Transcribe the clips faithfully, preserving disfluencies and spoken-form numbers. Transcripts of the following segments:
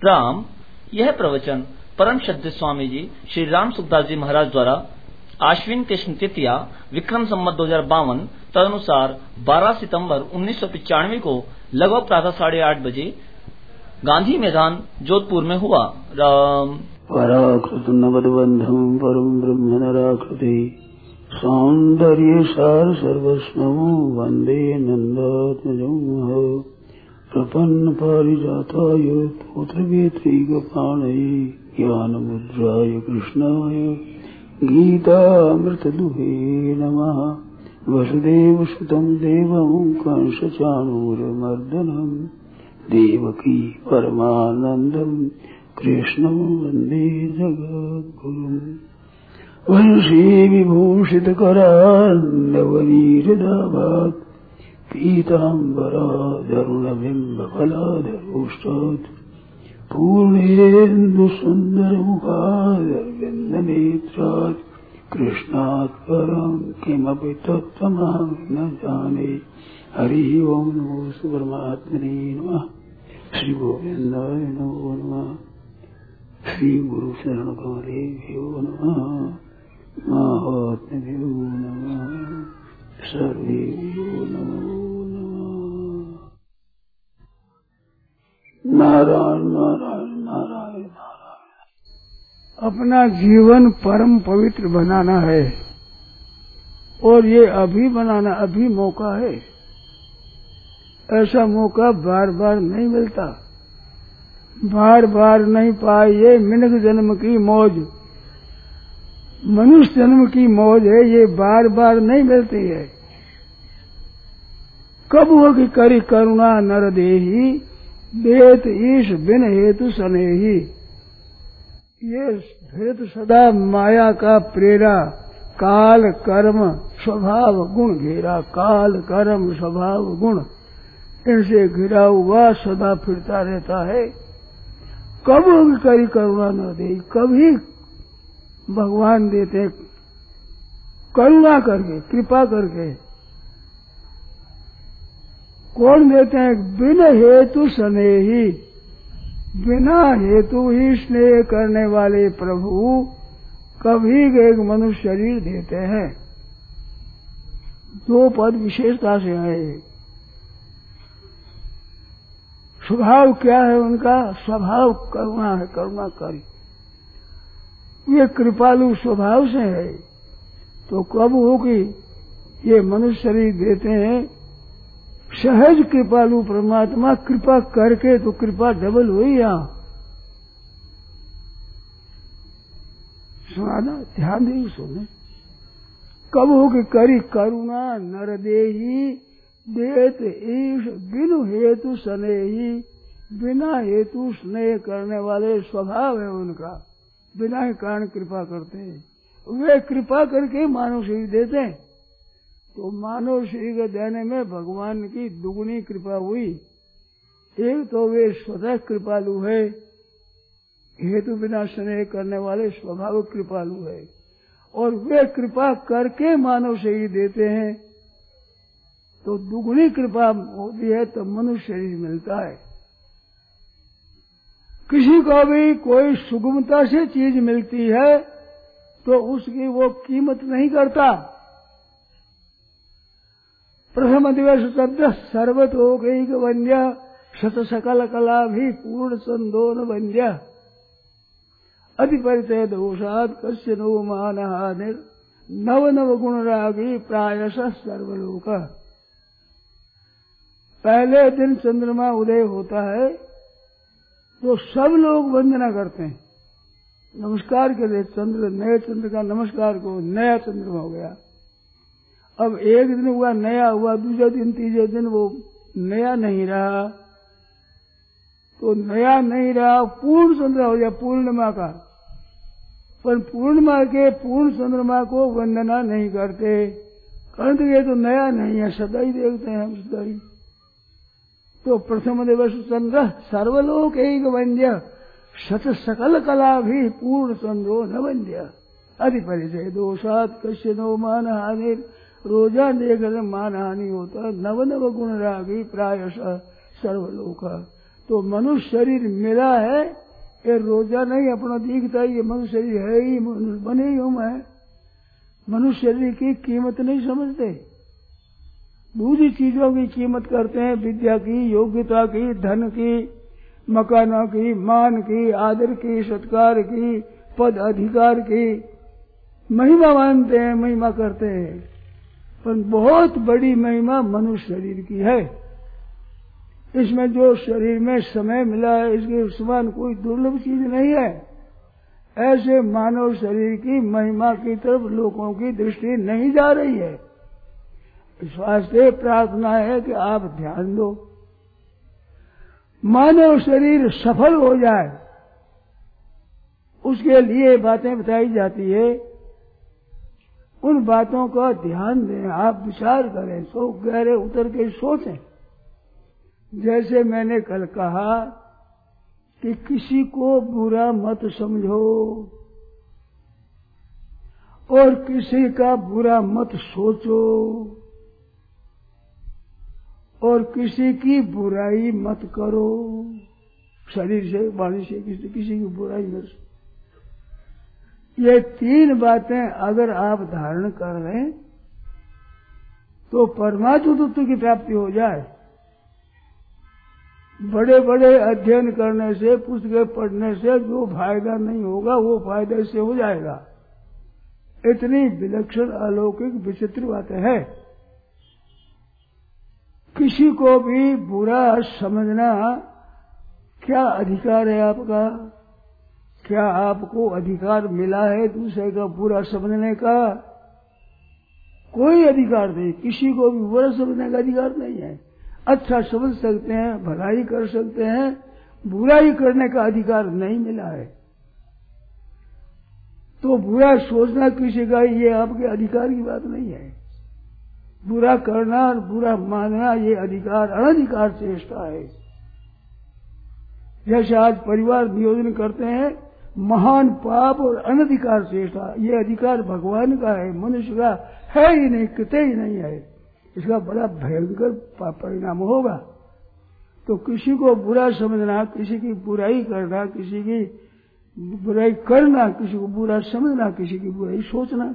राम। यह प्रवचन परम श्रद्धेय स्वामी जी श्री राम सुखदास जी महाराज द्वारा आश्विन कृष्ण तृतीया विक्रम संवत दो हजार बावन तदनुसार बारह सितंबर उन्नीस सौ पिचानवे को लगभग प्रातः साढ़े आठ बजे गांधी मैदान जोधपुर में हुआ। राम। पराकृत नवदबंधम परम ब्रह्म नराकृति सौंदर्य सार सर्वस्वं वंदे नंदात्मजं प्रपन्न पारिजाताय पुत्रवेत्रैकपाणये ज्ञानमुद्राय कृष्णाय गीतामृतदुहे नमः। वसुदेवसुतं देवं कंसचाणूरमर्दनं देवकी परमानन्दं कृष्णं वन्दे जगद्गुरुम्। वंशी विभूषितकरान्नवनीरदाभात् पीताम्बराधरुणबिम्बफलाधरोष्टात् पूर्णेन्दुसुन्दरमुखादरविन्दनेत्रात् कृष्णात् परं किमपि तत्त्वमहं न जाने। हरिः ओं नमो परमात्मने नमः। श्री गोविन्दाय नमो नमः। श्री गुरु शरण कमलेभ्यो नमः। महात्म्यो नमः। सर्वेभ्यो नमो नमः। नारायण नारायण नारायण नारायण। अपना जीवन परम पवित्र बनाना है और ये अभी बनाना, अभी मौका है। ऐसा मौका बार बार नहीं मिलता, बार बार नहीं पाए। ये मिनख जन्म की मौज, मनुष्य जन्म की मौज है, ये बार बार नहीं मिलती है। कब हो कि करी करुणा नर देही देत ईश बिन हेतु सनेही। ये हेतु सदा माया का प्रेरा, काल कर्म स्वभाव गुण घेरा। काल कर्म स्वभाव गुण इनसे घिरा हुआ सदा फिरता रहता है। कब होगी करी करुणा न दे, कभी भगवान देते करुणा करके, कृपा करके। कौन देते हैं? बिन हेतु स्नेही, बिना हेतु ही स्नेह करने वाले प्रभु कभी एक मनुष्य शरीर देते हैं। दो पद विशेषता से है। स्वभाव क्या है उनका? स्वभाव करुणा है, करुणाकारी। ये कृपालु स्वभाव से है। तो कब होगी ये मनुष्य शरीर देते हैं? सहज कृपालु परमात्मा कृपा करके, तो कृपा डबल हुई। यहाँ सुना, ध्यान दे सुने। कब होगी करी करुणा नर देही देत ईश बिनु हेतु स्नेही। बिना हेतु स्नेह करने वाले स्वभाव है उनका, बिना ही कारण कृपा करते हैं। वे कृपा करके मानव शरीर देते हैं। तो मानव शरीर देने में भगवान की दुगुनी कृपा हुई। एक तो वे स्वतः कृपालु है, हेतु बिना स्नेह करने वाले स्वभाव कृपालु है, और वे कृपा करके मानव शरीर देते हैं। तो दुगुनी कृपा होती है तो मनुष्य शरीर मिलता है। किसी को भी कोई सुगमता से चीज मिलती है तो उसकी वो कीमत नहीं करता। प्रथम दिवस शब्द सर्वतोकैक वंद्य शत सकल कला भी पूर्ण संदोन वंद्य अधिपरिचय दोषाद कस्य नो मानहानिर नव नव गुण रागी प्रायश सर्वलोक। पहले दिन चंद्रमा उदय होता है तो सब लोग वंदना करते हैं, नमस्कार के लिए। चंद्र, नए चंद्र का नमस्कार को, नया चंद्रमा हो गया। अब एक दिन हुआ नया हुआ, दूसरे दिन तीसरे दिन वो नया नहीं रहा, तो नया नहीं रहा, पूर्ण चंद्र हो गया पूर्णिमा का। पर पूर्णिमा के पूर्ण चंद्रमा को वंदना नहीं करते, कहते ये तो नया नहीं है, सदा ही देखते हैं हम, सदा ही। तो प्रथम दिवस चंद्र सर्वलोक एक वंद्य शत सकल कला भी पूर्ण चंद्रो न वंद्य अधिपरिचय दोषात कश्य नो मान हानि। रोजा देखकर मान हानि होता। नव नव गुण रागी प्रायश सर्वलोक। तो मनुष्य शरीर मिला है, ये रोजा नहीं अपना दिखता, ये मनुष्य शरीर है ही, मनुष्य बने ही हूं मैं। मनुष्य शरीर की कीमत नहीं समझते, दूसरी चीजों की कीमत करते हैं, विद्या की, योग्यता की, धन की, मकानों की, मान की, आदर की, सत्कार की, पद अधिकार की महिमा मानते हैं, महिमा करते हैं। पर बहुत बड़ी महिमा मनुष्य शरीर की है। इसमें जो शरीर में समय मिला है, इसके समान कोई दुर्लभ चीज नहीं है। ऐसे मानव शरीर की महिमा की तरफ लोगों की दृष्टि नहीं जा रही है। इस वास्ते प्रार्थना है कि आप ध्यान दो, मानव शरीर सफल हो जाए, उसके लिए बातें बताई जाती है। उन बातों का ध्यान दें, आप विचार करें, सो गहरे उतर के सोचें। जैसे मैंने कल कहा कि किसी को बुरा मत समझो और किसी का बुरा मत सोचो और किसी की बुराई मत करो। शरीर से, वाणी से किसी किसी की बुराई मत। ये तीन बातें अगर आप धारण कर लें तो परमात्म तत्व की प्राप्ति हो जाए। बड़े बड़े अध्ययन करने से, पुस्तकें पढ़ने से जो फायदा नहीं होगा वो फायदा इससे हो जाएगा। इतनी विलक्षण अलौकिक विचित्र बातें है। किसी को भी बुरा समझना क्या अधिकार है आपका? क्या आपको अधिकार मिला है दूसरे का बुरा समझने का? कोई अधिकार नहीं, किसी को भी बुरा समझने का अधिकार नहीं है। अच्छा समझ सकते हैं, भलाई कर सकते हैं, बुराई करने का अधिकार नहीं मिला है। तो बुरा सोचना किसी का, ये आपके अधिकार की बात नहीं है। बुरा करना और बुरा मानना ये अधिकार अनधिकार चेष्टा है। जैसे आज परिवार नियोजन करते हैं, महान पाप और अनधिकार चेष्टा, ये अधिकार भगवान का है, मनुष्य का है ही नहीं, किते ही नहीं है। इसका बड़ा भयंकर परिणाम होगा। तो किसी को बुरा समझना, किसी की बुराई करना, किसी की बुराई करना, किसी को बुरा समझना, किसी की बुराई सोचना,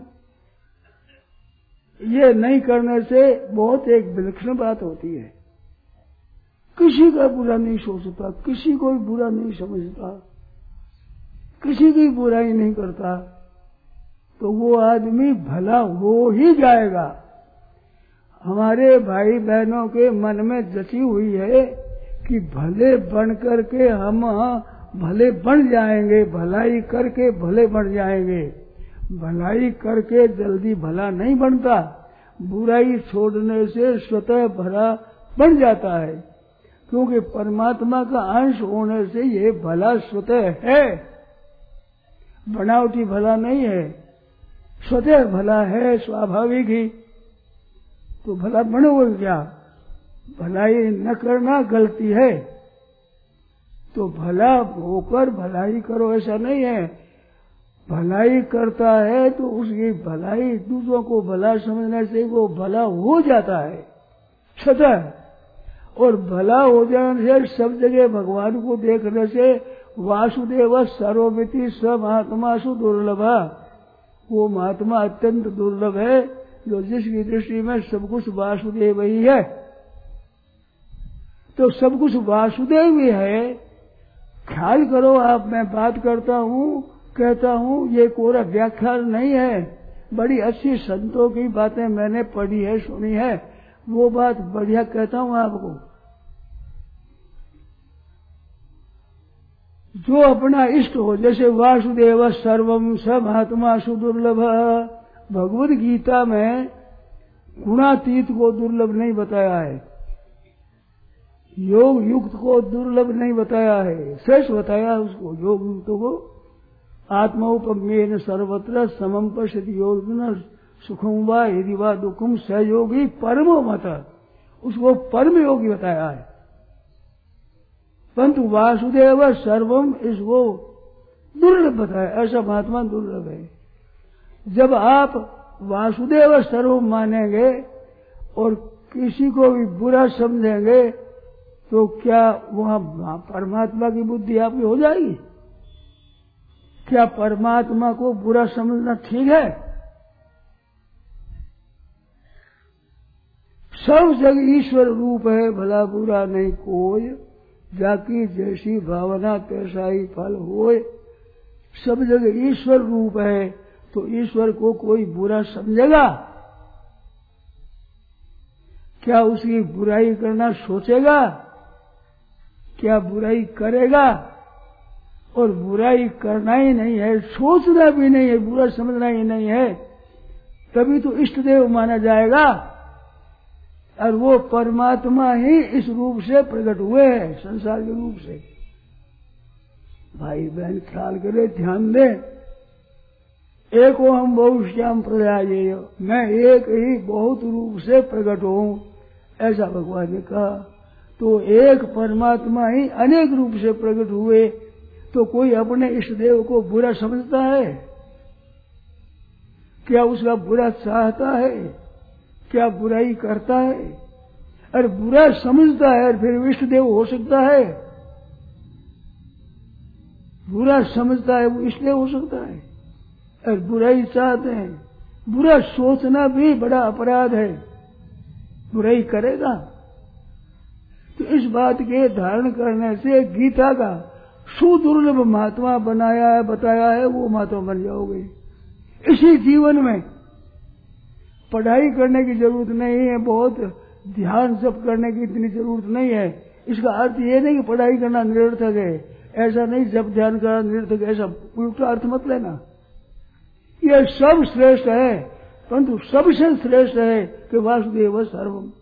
ये नहीं करने से बहुत एक विलक्षण बात होती है। किसी का बुरा नहीं सोचता, किसी को भी बुरा नहीं समझता, किसी की बुराई नहीं करता, तो वो आदमी भला हो ही जाएगा। हमारे भाई बहनों के मन में जची हुई है कि भले बन करके हम भले बन जाएंगे, भलाई करके भले बन जाएंगे। भलाई करके जल्दी भला नहीं बनता, बुराई छोड़ने से स्वतः भला बन जाता है। क्योंकि परमात्मा का अंश होने से ये भला स्वतः है, बनावटी भला नहीं है, स्वतः भला है, स्वाभाविक ही। तो भला बनोगे क्या? भलाई न करना गलती है, तो भला होकर भलाई करो ऐसा नहीं है। भलाई करता है तो उसकी भलाई दूसरों को भला समझने से वो भला हो जाता है स्वतः। और भला हो जाने से सब जगह भगवान को देखने से वासुदेव सर्वमिति स महात्मासु दुर्लभा, वो महात्मा अत्यंत दुर्लभ है जो जिसकी दृष्टि में सब कुछ वासुदेव ही है। तो सब कुछ वासुदेव ही है। ख्याल करो आप, मैं बात करता हूँ, कहता हूँ, ये कोरा व्याख्यान नहीं है। बड़ी अच्छी संतों की बातें मैंने पढ़ी है, सुनी है, वो बात बढ़िया कहता हूँ आपको। जो अपना इष्ट हो, जैसे वासुदेव सर्वम स महात्मा सुदुर्लभ, भगवद गीता में गुणातीत को दुर्लभ नहीं बताया है, योग युक्त को दुर्लभ नहीं बताया है, श्रेष्ठ बताया उसको। योग युक्त को आत्मोपमेन सर्वत्र समम पश्यति योगिन सुखम वा यदि वा दुखम सहयोगी परमो मत, उसको परम योगी बताया है। परंतु वासुदेव सर्वम इसको दुर्लभ बताया, ऐसा महात्मा दुर्लभ है। जब आप वासुदेव सर्वम मानेंगे और किसी को भी बुरा समझेंगे तो क्या वहां परमात्मा की बुद्धि आपकी हो जाएगी? क्या परमात्मा को बुरा समझना ठीक है? सब जग ईश्वर रूप है, भला बुरा नहीं कोई, जाकी जैसी भावना तैसा ही फल होए। सब जगह ईश्वर रूप है, तो ईश्वर को कोई बुरा समझेगा? क्या उसकी बुराई करना सोचेगा? क्या बुराई करेगा? और बुराई करना ही नहीं है, सोचना भी नहीं है, बुरा समझना ही नहीं है, तभी तो इष्ट देव माना जाएगा। और वो परमात्मा ही इस रूप से प्रकट हुए हैं, संसार के रूप से। भाई बहन ख्याल करे, ध्यान दें। एको हम बहुश्याम प्रलयाय, मैं एक ही बहुत रूप से प्रकट हूं, ऐसा भगवान ने कहा। तो एक परमात्मा ही अनेक रूप से प्रकट हुए, तो कोई अपने इष्ट देव को बुरा समझता है? क्या उसका बुरा चाहता है? क्या बुराई करता है? और बुरा समझता है और फिर इष्ट देव हो सकता है? बुरा समझता है वो इष्ट देव हो सकता है? और बुराई चाहते हैं, बुरा सोचना भी बड़ा अपराध है, बुराई करेगा। तो इस बात के धारण करने से गीता का सुदुर्लभ महात्मा बनाया है, बताया है, वो महात्मा बन जाओगे। इसी जीवन में पढ़ाई करने की जरूरत नहीं है, बहुत ध्यान जप करने की इतनी जरूरत नहीं है। इसका अर्थ ये नहीं कि पढ़ाई करना निरर्थक है, ऐसा नहीं, जप ध्यान करना निरर्थक, ऐसा उल्टा अर्थ मत लेना। यह सब श्रेष्ठ है, परंतु सबसे श्रेष्ठ है कि वासुदेव सर्वम।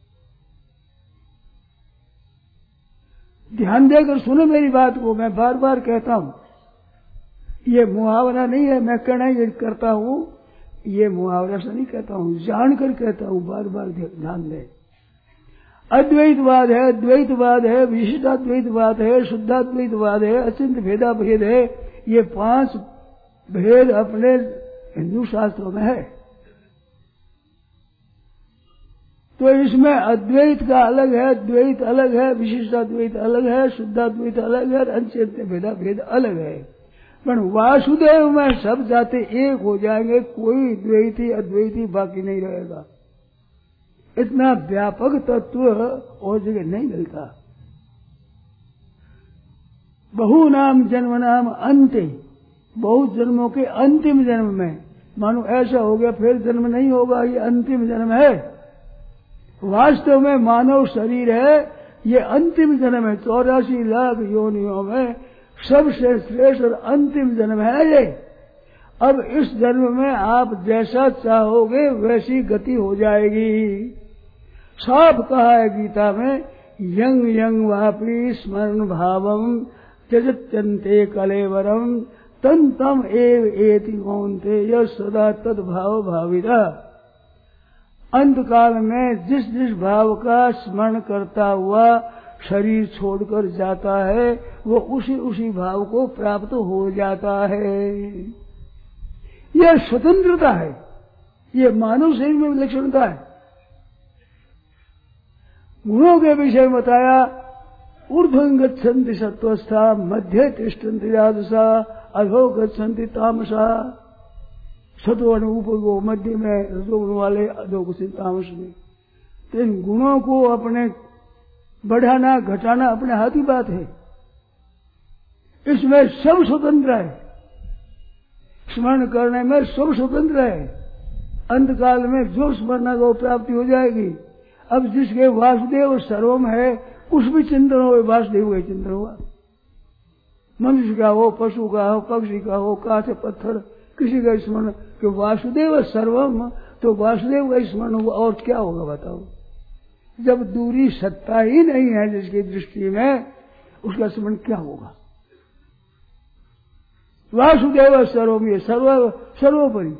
ध्यान देकर सुनो मेरी बात को, मैं बार बार कहता हूं, ये मुहावरा नहीं है, मैं कहना ये करता हूं, ये मुहावरा से नहीं कहता हूं, जानकर कहता हूं, बार बार ध्यान दे। अद्वैतवाद है, द्वैतवाद है, विशिष्टाद्वैतवाद है, शुद्धाद्वैतवाद है, अचिंत भेदा भेद है, ये पांच भेद अपने हिंदू शास्त्रों में है। तो इसमें अद्वैत का अलग है, द्वैत अलग है, विशिष्टाद्वैत अलग है, शुद्धाद्वैत अलग है, और अचिंत भेदा भेद अलग है। पर वासुदेव में सब जाते एक हो जाएंगे, कोई द्वैती अद्वैती बाकी नहीं रहेगा। इतना व्यापक तत्व और जगह नहीं मिलता। बहु नाम जन्म नाम अंत्य, बहुत जन्मों के अंतिम जन्म में, मानो ऐसा हो गया फिर जन्म नहीं होगा, ये अंतिम जन्म है। वास्तव में मानव शरीर है, ये अंतिम जन्म है। चौरासी लाख योनियों में सबसे श्रेष्ठ और अंतिम जन्म है ये। अब इस जन्म में आप जैसा चाहोगे वैसी गति हो जाएगी। साफ कहा है गीता में, यंग यंग वापी स्मरण भावम त्यजत्यन्ते कलेवरम तन तम एव एति मौनते यह सदा तद्भाव भाविता। अंत काल में जिस जिस भाव का स्मरण करता हुआ शरीर छोड़कर जाता है, वो उसी उसी भाव को प्राप्त हो जाता है। यह स्वतंत्रता है, ये मानव शरीर में विलक्षणता है। गुणों के विषय में बताया, ऊर्ध्वं गच्छन्ति सत्वस्था, मध्य तिष्ठन्ति राजसा, अधो गच्छन्ति तामसा। सत्वगुण ऊपर को, मध्य में रजोगुण वाले, अधो को तामस में। तो इन गुणों को अपने बढ़ाना घटाना अपने हाथ की बात है। इसमें सब स्वतंत्र है, स्मरण करने में सब स्वतंत्र है। अंत काल में जो स्मरण को प्राप्ति हो जाएगी। अब जिसके वासुदेव सर्वम है, उस भी चिंतन हो, वासुदेव का चिंतन हुआ। मनुष्य का हो, पशु का हो, पक्षी का हो, कांच पत्थर, किसी का स्मरण कि वासुदेव सर्वम, तो वासुदेव का स्मरण हुआ। और क्या होगा बताओ? जब दूरी सत्ता ही नहीं है जिसकी दृष्टि में, उसका स्मरण क्या होगा? वासुदेव सर्वम, ये सर्व सर्वोपरि।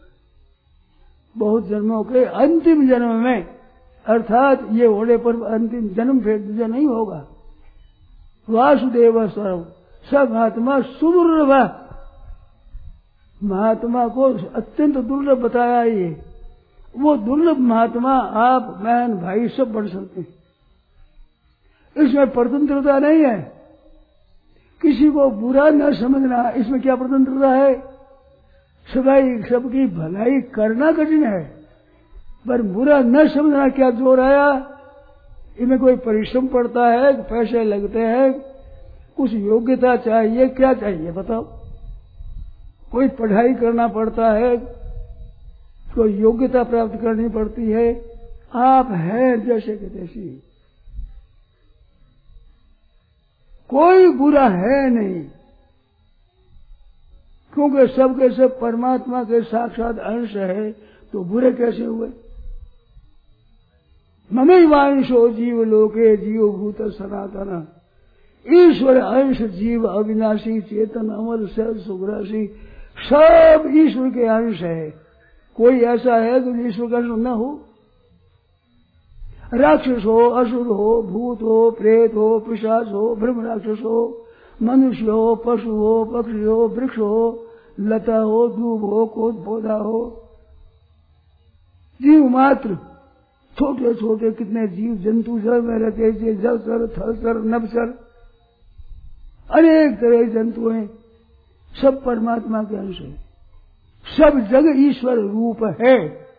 बहुत जन्मों के अंतिम जन्म में, अर्थात ये होने पर अंतिम जन्म फिर दूसरा नहीं होगा। वासुदेव सर्व, सब महात्मा सुदुर्लभ, महात्मा को अत्यंत दुर्लभ बताया। ये वो दुर्लभ महात्मा आप बहन भाई सब बन सकते हैं। इसमें स्वतंत्रता नहीं है। किसी को बुरा न समझना, इसमें क्या स्वतंत्रता है? सबाई सबकी भलाई करना कठिन है, पर बुरा न समझना क्या जोर आया? इनमें कोई परिश्रम पड़ता है, पैसे लगते हैं, कुछ योग्यता चाहिए, क्या चाहिए बताओ? कोई पढ़ाई करना पड़ता है, कोई योग्यता प्राप्त करनी पड़ती है। आप हैं जैसे के तैसी, कोई बुरा है नहीं, क्योंकि सब के सब परमात्मा के साक्षात अंश है, तो बुरे कैसे हुए? ममैवांशो जीव लोके जीव भूत सनातन, ईश्वर अंश जीव अविनाशी चेतन अमर सहज सुग्रासी, सब ईश्वर के अंश है। कोई ऐसा है जो ईश्वर का अंश न हो? राक्षस हो, असुर हो, भूत हो, प्रेत हो, पिशाच हो, ब्रह्म राक्षस हो, मनुष्य हो, पशु हो, पक्षी हो, वृक्ष हो, लता हो, दूब हो, कोट पौधा हो, जीव मात्र, छोटे छोटे कितने जीव जंतु जल में रहते हैं, जलचर, थलचर, नभचर, अनेक तरह जंतु हैं, सब परमात्मा के अंश है। सब जग ईश्वर रूप है।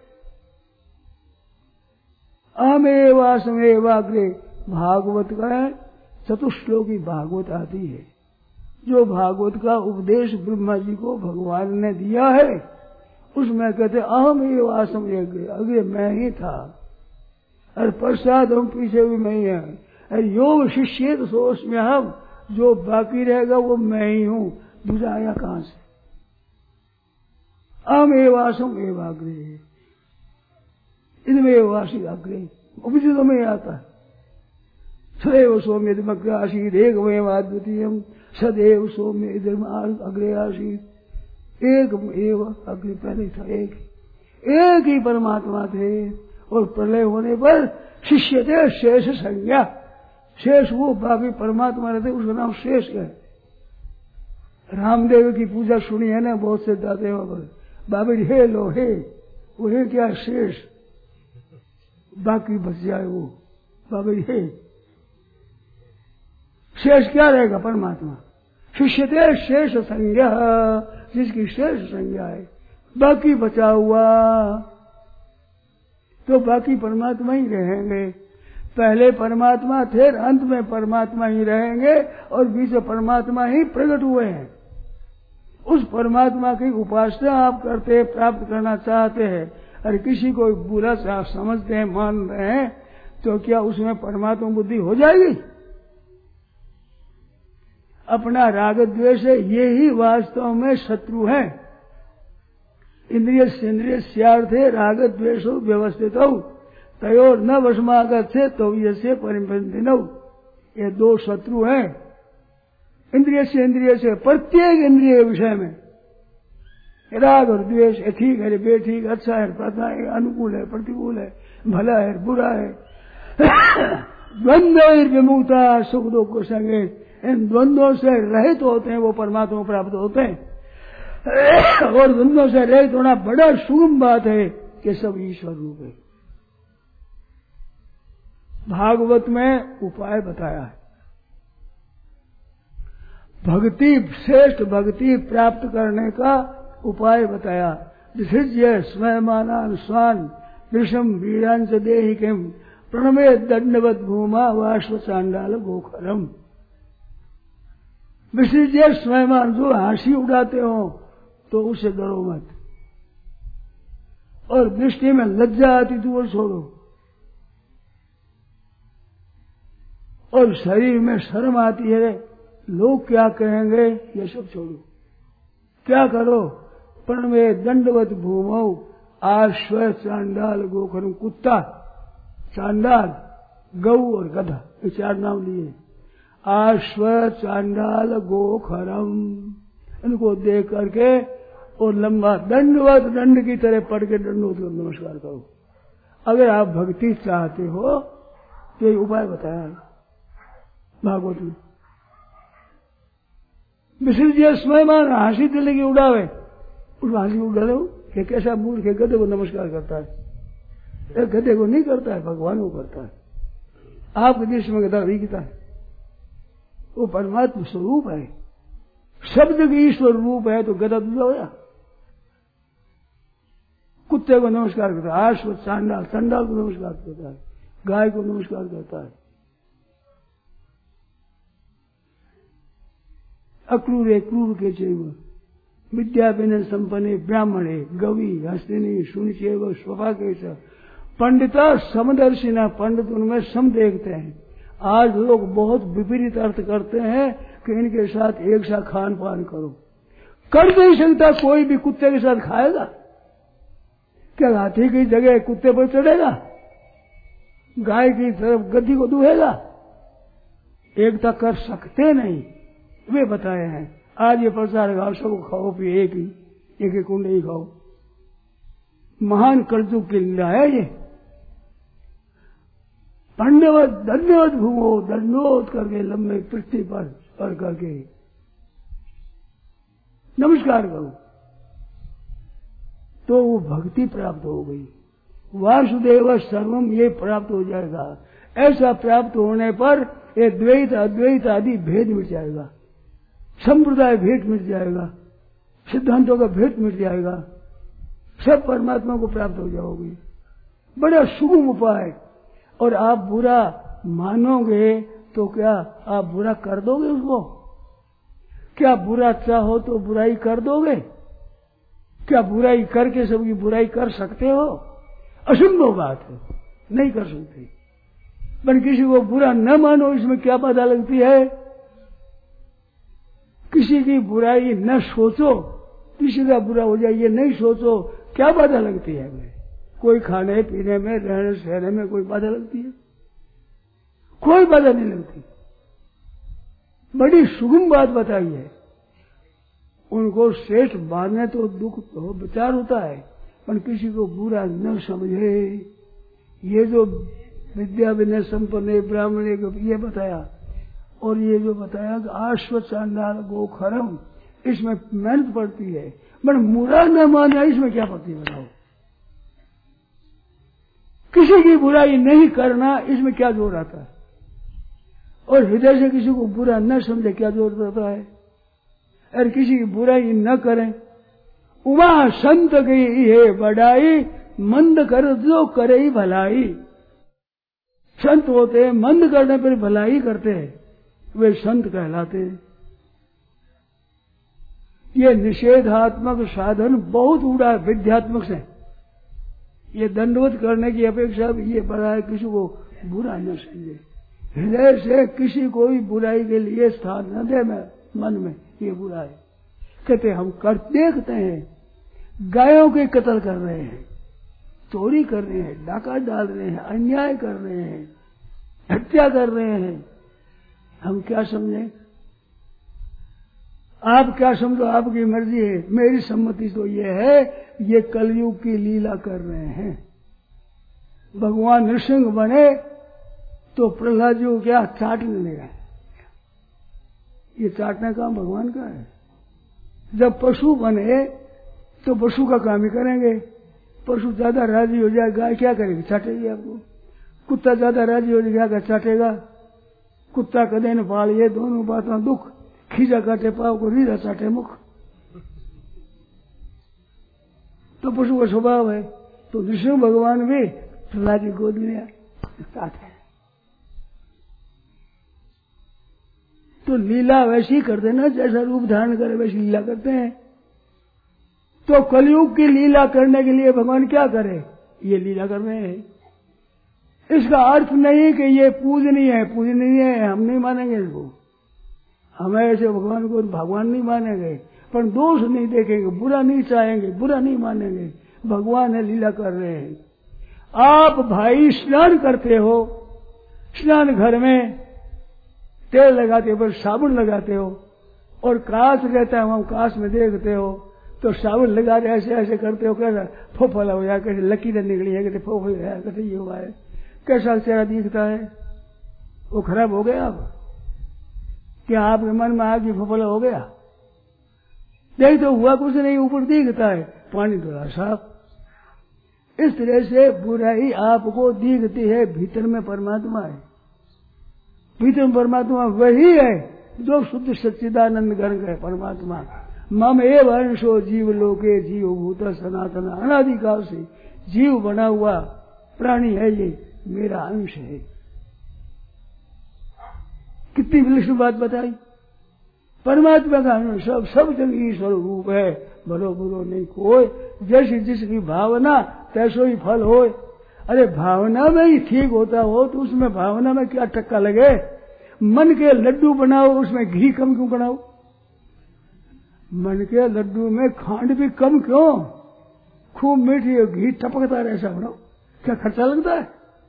अहमेवासमेवाग्रे भागवत का चतुश्लोकी भागवत आती है। जो भागवत का उपदेश ब्रह्मा जी को भगवान ने दिया है, उसमें कहते अहमेवासम अग्रे, अग्रे मैं ही था, और पश्चात हम पीछे भी मैं ही है। योग शिष्य तो सोच में हम, जो बाकी रहेगा वो मैं ही हूं, दूसरा आया कहां से? अहमेवासम एवाग्रे, इनमें वासी अग्रे, उपजित में आता है। सदैव सौम्य इदमग्रे आसीत एकमेव अद्वितीयम्, सदैव सौम्य इदम अग्रे आसीत, एक एव अग्रे, पहले था एक, एक ही परमात्मा थे। और प्रलय होने पर शिष्य थे शेष संज्ञा, शेष वो बाकी परमात्मा रहते, उसका नाम शेष है। रामदेव की पूजा सुनी है ना बहुत से दाते पर, बाबी हे लो हे, वो हे क्या शेष, बाकी बच जाए वो बाबी हे, शेष क्या रहेगा? परमात्मा। शिष्य थे शेष संज्ञा, जिसकी शेष संज्ञा है, बाकी बचा हुआ तो बाकी परमात्मा ही रहेंगे। पहले परमात्मा थे, अंत में परमात्मा ही रहेंगे, और बीच में परमात्मा ही प्रकट हुए हैं। उस परमात्मा की उपासना आप करते, प्राप्त करना चाहते हैं, और किसी को बुरा आप समझते हैं, मान रहे हैं, तो क्या उसमें परमात्मा बुद्धि हो जाएगी? अपना राग द्वेष है, ये ही वास्तव में शत्रु है। इंद्रिय सेन्द्रिय स्यार्थे राग द्वेषो व्यवस्थित हो, तयोर न वशमागत से तो ये परिबंधिनौ, ये दो शत्रु हैं। इंद्रिय से इंद्रिय से, प्रत्येक इंद्रिय विषय में राग और द्वेष, ठीक है बेठीक, अच्छा है पता है, अनुकूल है प्रतिकूल है, भला है बुरा है, द्वंद्व विमुक्ता सुख दुख को संगे, इन द्वंद्वों से रहित होते हैं वो परमात्मा प्राप्त होते हैं। और द्वंद्वों से रहित होना बड़ा सुगम बात है कि सब ईश्वर रूप है। भागवत में उपाय बताया है, भक्ति, श्रेष्ठ भक्ति प्राप्त करने का उपाय बताया। विसृज्य स्वयमानान स्वान विषम वीरांच देहिकम प्रणमे दंडवत भूमा वाश्व चांडाल गोखरम। विसृज्य स्वयमान, जो हंसी उड़ाते हो तो उसे डरो मत, और दृष्टि में लज्जा आती तो वो छोड़ो, और शरीर में शर्म आती है, लोग क्या कहेंगे, ये सब छोड़ो। क्या करो? प्रणवे दंडवत भूमौ आश्व चांडाल गोखरम, कुत्ता, चांडाल, गौ और गधा, ये चार नाम लिए। आश्व चांडाल गोखरम, इनको देख करके और लंबा दंडवत, दंड की तरह पढ़ के दंडवत नमस्कार करो। अगर आप भक्ति चाहते हो तो ये उपाय बताया है भागवत में। विसर्जय स्वयं हंसी दिल की उड़ावे, उस हंसी उड़ा लो कि कैसा मूर्ख है, गधे को नमस्कार करता है, एक गधे को नहीं करता है, भगवान को करता है। आपके देश में गधा दिखता है, वो परमात्मा स्वरूप है, शब्द की ईश्वर रूप है, तो गधा दूसरा होया। कुत्ते को नमस्कार करता है, आश्व चांडाल चांडाल को नमस्कार करता है, गाय को नमस्कार करता है। अक्रूरे क्रूर के चैव विद्या विनय संपन्ने ब्राह्मणे गवी हस्तिनी सुनिचेव स्वभा के पंडिता समदर्शिना, पंडित उनमें सम देखते हैं। आज लोग बहुत विपरीत अर्थ करते हैं कि इनके साथ एक सा खान पान करो, कर नहीं सकता। कोई भी कुत्ते के साथ खाएगा क्या? हाथी की जगह कुत्ते पर चढ़ेगा, गाय की तरफ गद्दी को दुहेगा? एकता कर सकते नहीं, वे बताए हैं। आज ये प्रचार गाँव सबको खाओ पिए, एक ही एक एक कुंडे ही खाओ। महान कलयुग की लीला है ये। धन्यवाद धन्यवाद घूमो, दंडोत करके लंबे पृथ्वी पर पर करके नमस्कार करो, तो वो भक्ति प्राप्त हो गई। वासुदेव सर्वम ये प्राप्त हो जाएगा। ऐसा प्राप्त होने पर ये द्वैत अद्वैत आदि भेद मिट जाएगा, संप्रदाय भेद मिट जाएगा, सिद्धांतों का भेद मिट जाएगा, सब परमात्मा को प्राप्त हो जाओगे। बड़ा सुगम उपाय। और आप बुरा मानोगे तो क्या आप बुरा कर दोगे उसको? क्या बुरा चाहो तो बुराई कर दोगे? क्या बुराई करके सबकी बुराई कर सकते हो? असंभव बात है, नहीं कर सकते। पर किसी को बुरा न मानो, इसमें क्या बाधा लगती है? किसी की बुराई न सोचो, किसी का बुरा हो जाए ये नहीं सोचो, क्या बाधा लगती है? हमें कोई खाने पीने में, रहने सहने में कोई बाधा लगती है? कोई बाधा नहीं लगती। बड़ी सुगम बात बताई है। उनको श्रेष्ठ मानने तो दुख तो विचार होता है, पर किसी को बुरा न समझे। ये जो विद्या विनय संपन्न ब्राह्मण को ये बताया, और ये जो बताया कि आश्व चांडाल गो खरम, इसमें मेहनत पड़ती है। पर बुरा न माना, इसमें क्या पड़ती है बताओ? किसी की बुराई नहीं करना, इसमें क्या जोर आता है? और हृदय से किसी को बुरा न समझे, क्या जोर आता है? और किसी की बुराई न करें। उमा संत की है बड़ाई, मंद कर जो करे भलाई। संत होते हैं, मंद करने पर भलाई करते हैं, वे संत कहलाते हैं। ये निषेधात्मक साधन बहुत उड़ा है विद्यात्मक से। ये दंडवत करने की अपेक्षा ये बड़ा है, किसी को बुरा न समझे, हृदय से किसी को भी बुराई के लिए स्थान न दे मन में, ये बुरा है। कहते हम कर देखते हैं गायों के कत्ल कर रहे हैं, चोरी कर रहे हैं, डाका डाल रहे हैं, अन्याय कर रहे हैं, हत्या कर रहे हैं, हम क्या समझें? आप क्या समझो, आपकी मर्जी है। मेरी सम्मति तो ये है, ये कलयुग की लीला कर रहे हैं। भगवान नृसिंह बने तो प्रहलाद जी को क्या चाटने लगा? ये चाटने का भगवान का है। जब पशु बने तो पशु का काम ही करेंगे। पशु ज्यादा राजी हो जाए, गाय क्या करेगी? चाटेगी आपको। कुत्ता ज्यादा राजी हो जाएगा, चाटेगा। कुत्ता कदे न पाल, ये दोनों बातों दुख। खींचा काटे पाव को, रीढ़ा चाटे मुख, तो पशु का स्वभाव है। तो नृसिंह भगवान भी प्रहलाद की गोद में चाटे। तो लीला वैसी करते ना, जैसा रूप धारण करे वैसी लीला करते हैं। तो कलयुग की लीला करने के लिए भगवान क्या करे? ये लीला कर रहे हैं। इसका अर्थ नहीं कि ये पूजनीय है, पूजनीय है हम नहीं मानेंगे इसको। हम ऐसे भगवान को भगवान नहीं मानेंगे, पर दोष नहीं देखेंगे, बुरा नहीं चाहेंगे, बुरा नहीं मानेंगे। भगवान है, लीला कर रहे हैं। आप भाई स्नान करते हो, स्नान घर में तेल लगाते हो, पर साबुन लगाते हो, और कांच रहता है, वहां कांच में देखते हो तो साबुन लगा रहे ऐसे ऐसे करते हो, कैसा फोफला हो जाए, कैसे लकीरें निकली है, कैसे फोफ हो गया, कैसे ये हुआ है, कैसा चेहरा दिखता है, वो खराब हो गया। अब क्या आपके मन में आगे फोफला हो गया? नहीं तो हुआ कुछ नहीं, ऊपर दिखता है पानी थोड़ा साफ। इस तरह से बुराई आपको दिखती है, भीतर में परमात्मा है। भीतर परमात्मा वही है जो शुद्ध सच्चिदानंद घन है परमात्मा। मम एव अंशो जीव लोके जीव भूत सनातन, अनादिकाल से जीव बना हुआ प्राणी है, ये मेरा अंश है। कितनी विलक्षण बात बताई। परमात्मा का अंश सब सब जग ईश्वर रूप है, भलो बुरो नहीं कोई, जैसी जिसकी भावना तैसो ही फल हो। अरे भावना में ही ठीक होता हो तो उसमें भावना में क्या टक्का लगे। मन के लड्डू बनाओ, उसमें घी कम क्यों बनाओ? मन के लड्डू में खांड भी कम क्यों? खूब मीठी और घी टपकता रहे ऐसा बनाओ, क्या खर्चा लगता है?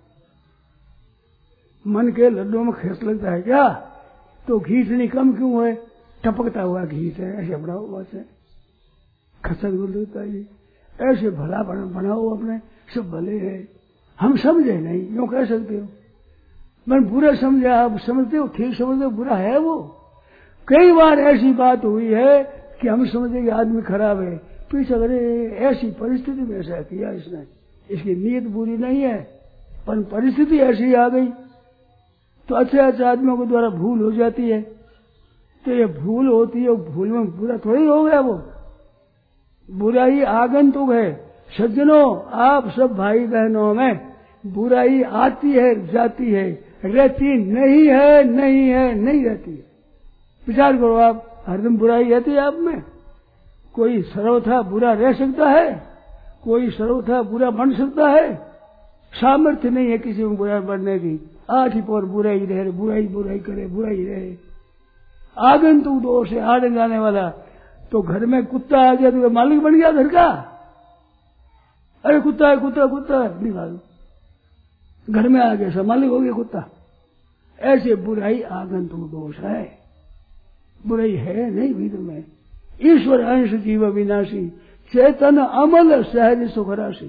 मन के लड्डू में खर्च लगता है क्या? तो घी इतनी कम क्यों है? टपकता हुआ घी से ऐसे बनाओ, बस खर्चा लगता है। ऐसे भला बनाओ, अपने सब भले है। हम समझे नहीं, यूं कह सकते हो। मैं बुरा समझा, आप समझते हो, ठीक समझते हो, बुरा है वो। कई बार ऐसी बात हुई है कि हम समझे कि आदमी खराब है, पीछे अरे ऐसी परिस्थिति में ऐसा किया इसने, इसकी नीयत बुरी नहीं है पर परिस्थिति ऐसी आ गई तो अच्छे अच्छे आदमियों के द्वारा भूल हो जाती है। तो ये भूल होती है, भूल में बुरा थोड़ी हो गया वो, बुराई आगंतुक है। सज्जनों, आप सब भाई बहनों में बुराई आती है, जाती है, रहती नहीं है, नहीं है, नहीं रहती है। विचार करो आप, हरदम बुराई रहती है आप में? कोई सर्वथा बुरा रह सकता है? कोई सर्वथा बुरा बन सकता है? सामर्थ्य नहीं है किसी में बुरा बनने की। आठ ही पर बुराई रहे, बुराई बुराई करे, बुराई रहे। आगंतुक दोष है, आने जाने वाला। तो घर में कुत्ता आ गया तो मालिक बन गया घर का? अरे कुत्ता है, कुत्ता कुत्ता निकालो, घर में आ गया सब मालिक हो गया कुत्ता। ऐसे बुराई आगंतुक दोष है, बुराई है नहीं भीतर में। ईश्वर अंश जीव विनाशी, चेतन अमल सहज सुखराशि।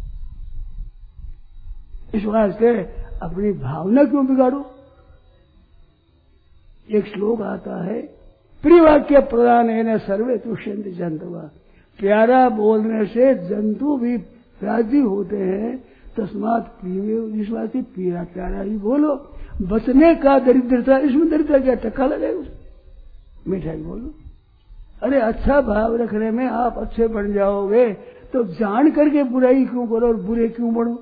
इस वास्ते अपनी भावना क्यों बिगाड़ो? एक श्लोक आता है, प्रियवाक्य प्रदान है न सर्वे तुष्यंति जंतुवा। प्यारा बोलने से जंतु भी राजी होते हैं। तस्मात प्रिय, विश्वास प्यारा प्यारा ही बोलो। बचने का दरिद्रता, इसमें दरिद्रता क्या टक्का लगेगा? मिठाई बोलो। अरे अच्छा भाव रखने में आप अच्छे बन जाओगे तो जान करके बुराई क्यों करो और बुरे क्यों बनो?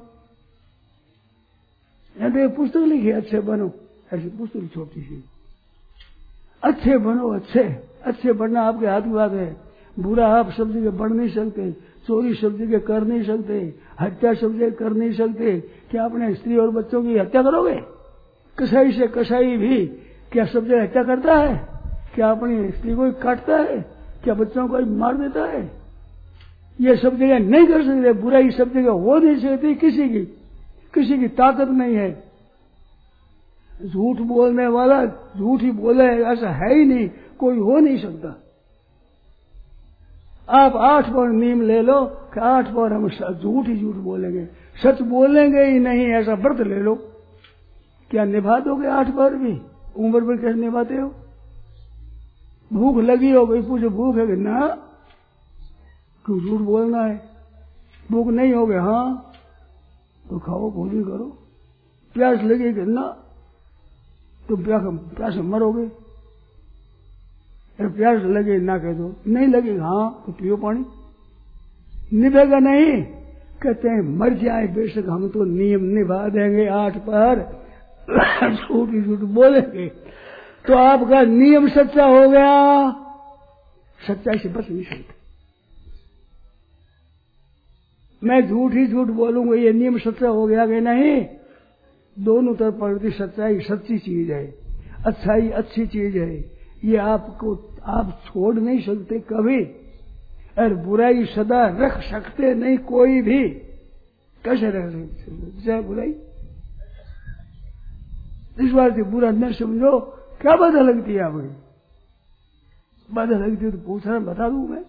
या तो एक पुस्तक लिखी अच्छे बनो, ऐसी पुस्तक छोटी सी, अच्छे बनो, अच्छे अच्छे बनना आपके हाथ की बात है। बुरा आप सब जगह बढ़ नहीं सकते, चोरी सब जगह कर नहीं सकते, हत्या सब जगह कर नहीं सकते। क्या अपने स्त्री और बच्चों की हत्या करोगे? कसाई से कसाई भी क्या सब जगह हत्या करता है? क्या अपनी स्त्री को काटता है? क्या बच्चों को मार देता है? ये सब जगह नहीं कर सकते। बुराई सब जगह हो नहीं सकती, किसी की किसी की ताकत नहीं है। झूठ बोलने वाला झूठ ही बोले ऐसा है ही नहीं, कोई हो नहीं सकता। आप आठ बार नीम ले लो कि आठ बार हम झूठ ही झूठ बोलेंगे, सच बोलेंगे ही नहीं, ऐसा व्रत ले लो। क्या निभा दोगे आठ बार भी? उम्र भर कैसे निभाते हो? भूख लगी हो भाई, पूछो भूख है कि ना? क्यों झूठ बोलना है? भूख नहीं हो गया हाँ तो खाओ, भोजन करो। प्यास लगेगी ना तो प्यास प्यास मरोगे। प्यास लगे ना कह दो, नहीं लगे हाँ तो पियो पानी। निभेगा नहीं, कहते हैं मर जाए बेशक हम तो नियम निभा देंगे आठ पर, झूठ ही झूठ बोलेंगे तो आपका नियम सच्चा हो गया। सच्चाई से बच नहीं सकते। मैं झूठ ही झूठ बोलूंगा, ये नियम सच्चा हो गया कि नहीं? दोनों तरफ प्रति सच्चाई सच्ची चीज है, अच्छाई अच्छी चीज है। ये आपको आप छोड़ नहीं सकते कभी, और बुराई सदा रख सकते नहीं कोई भी। कैसे रख सकते चाहे बुराई? इस बार से बुरा न समझो। क्या बाधा लगती है आपकी? बाधा लगती है तो पूछना, बता दूं मैं।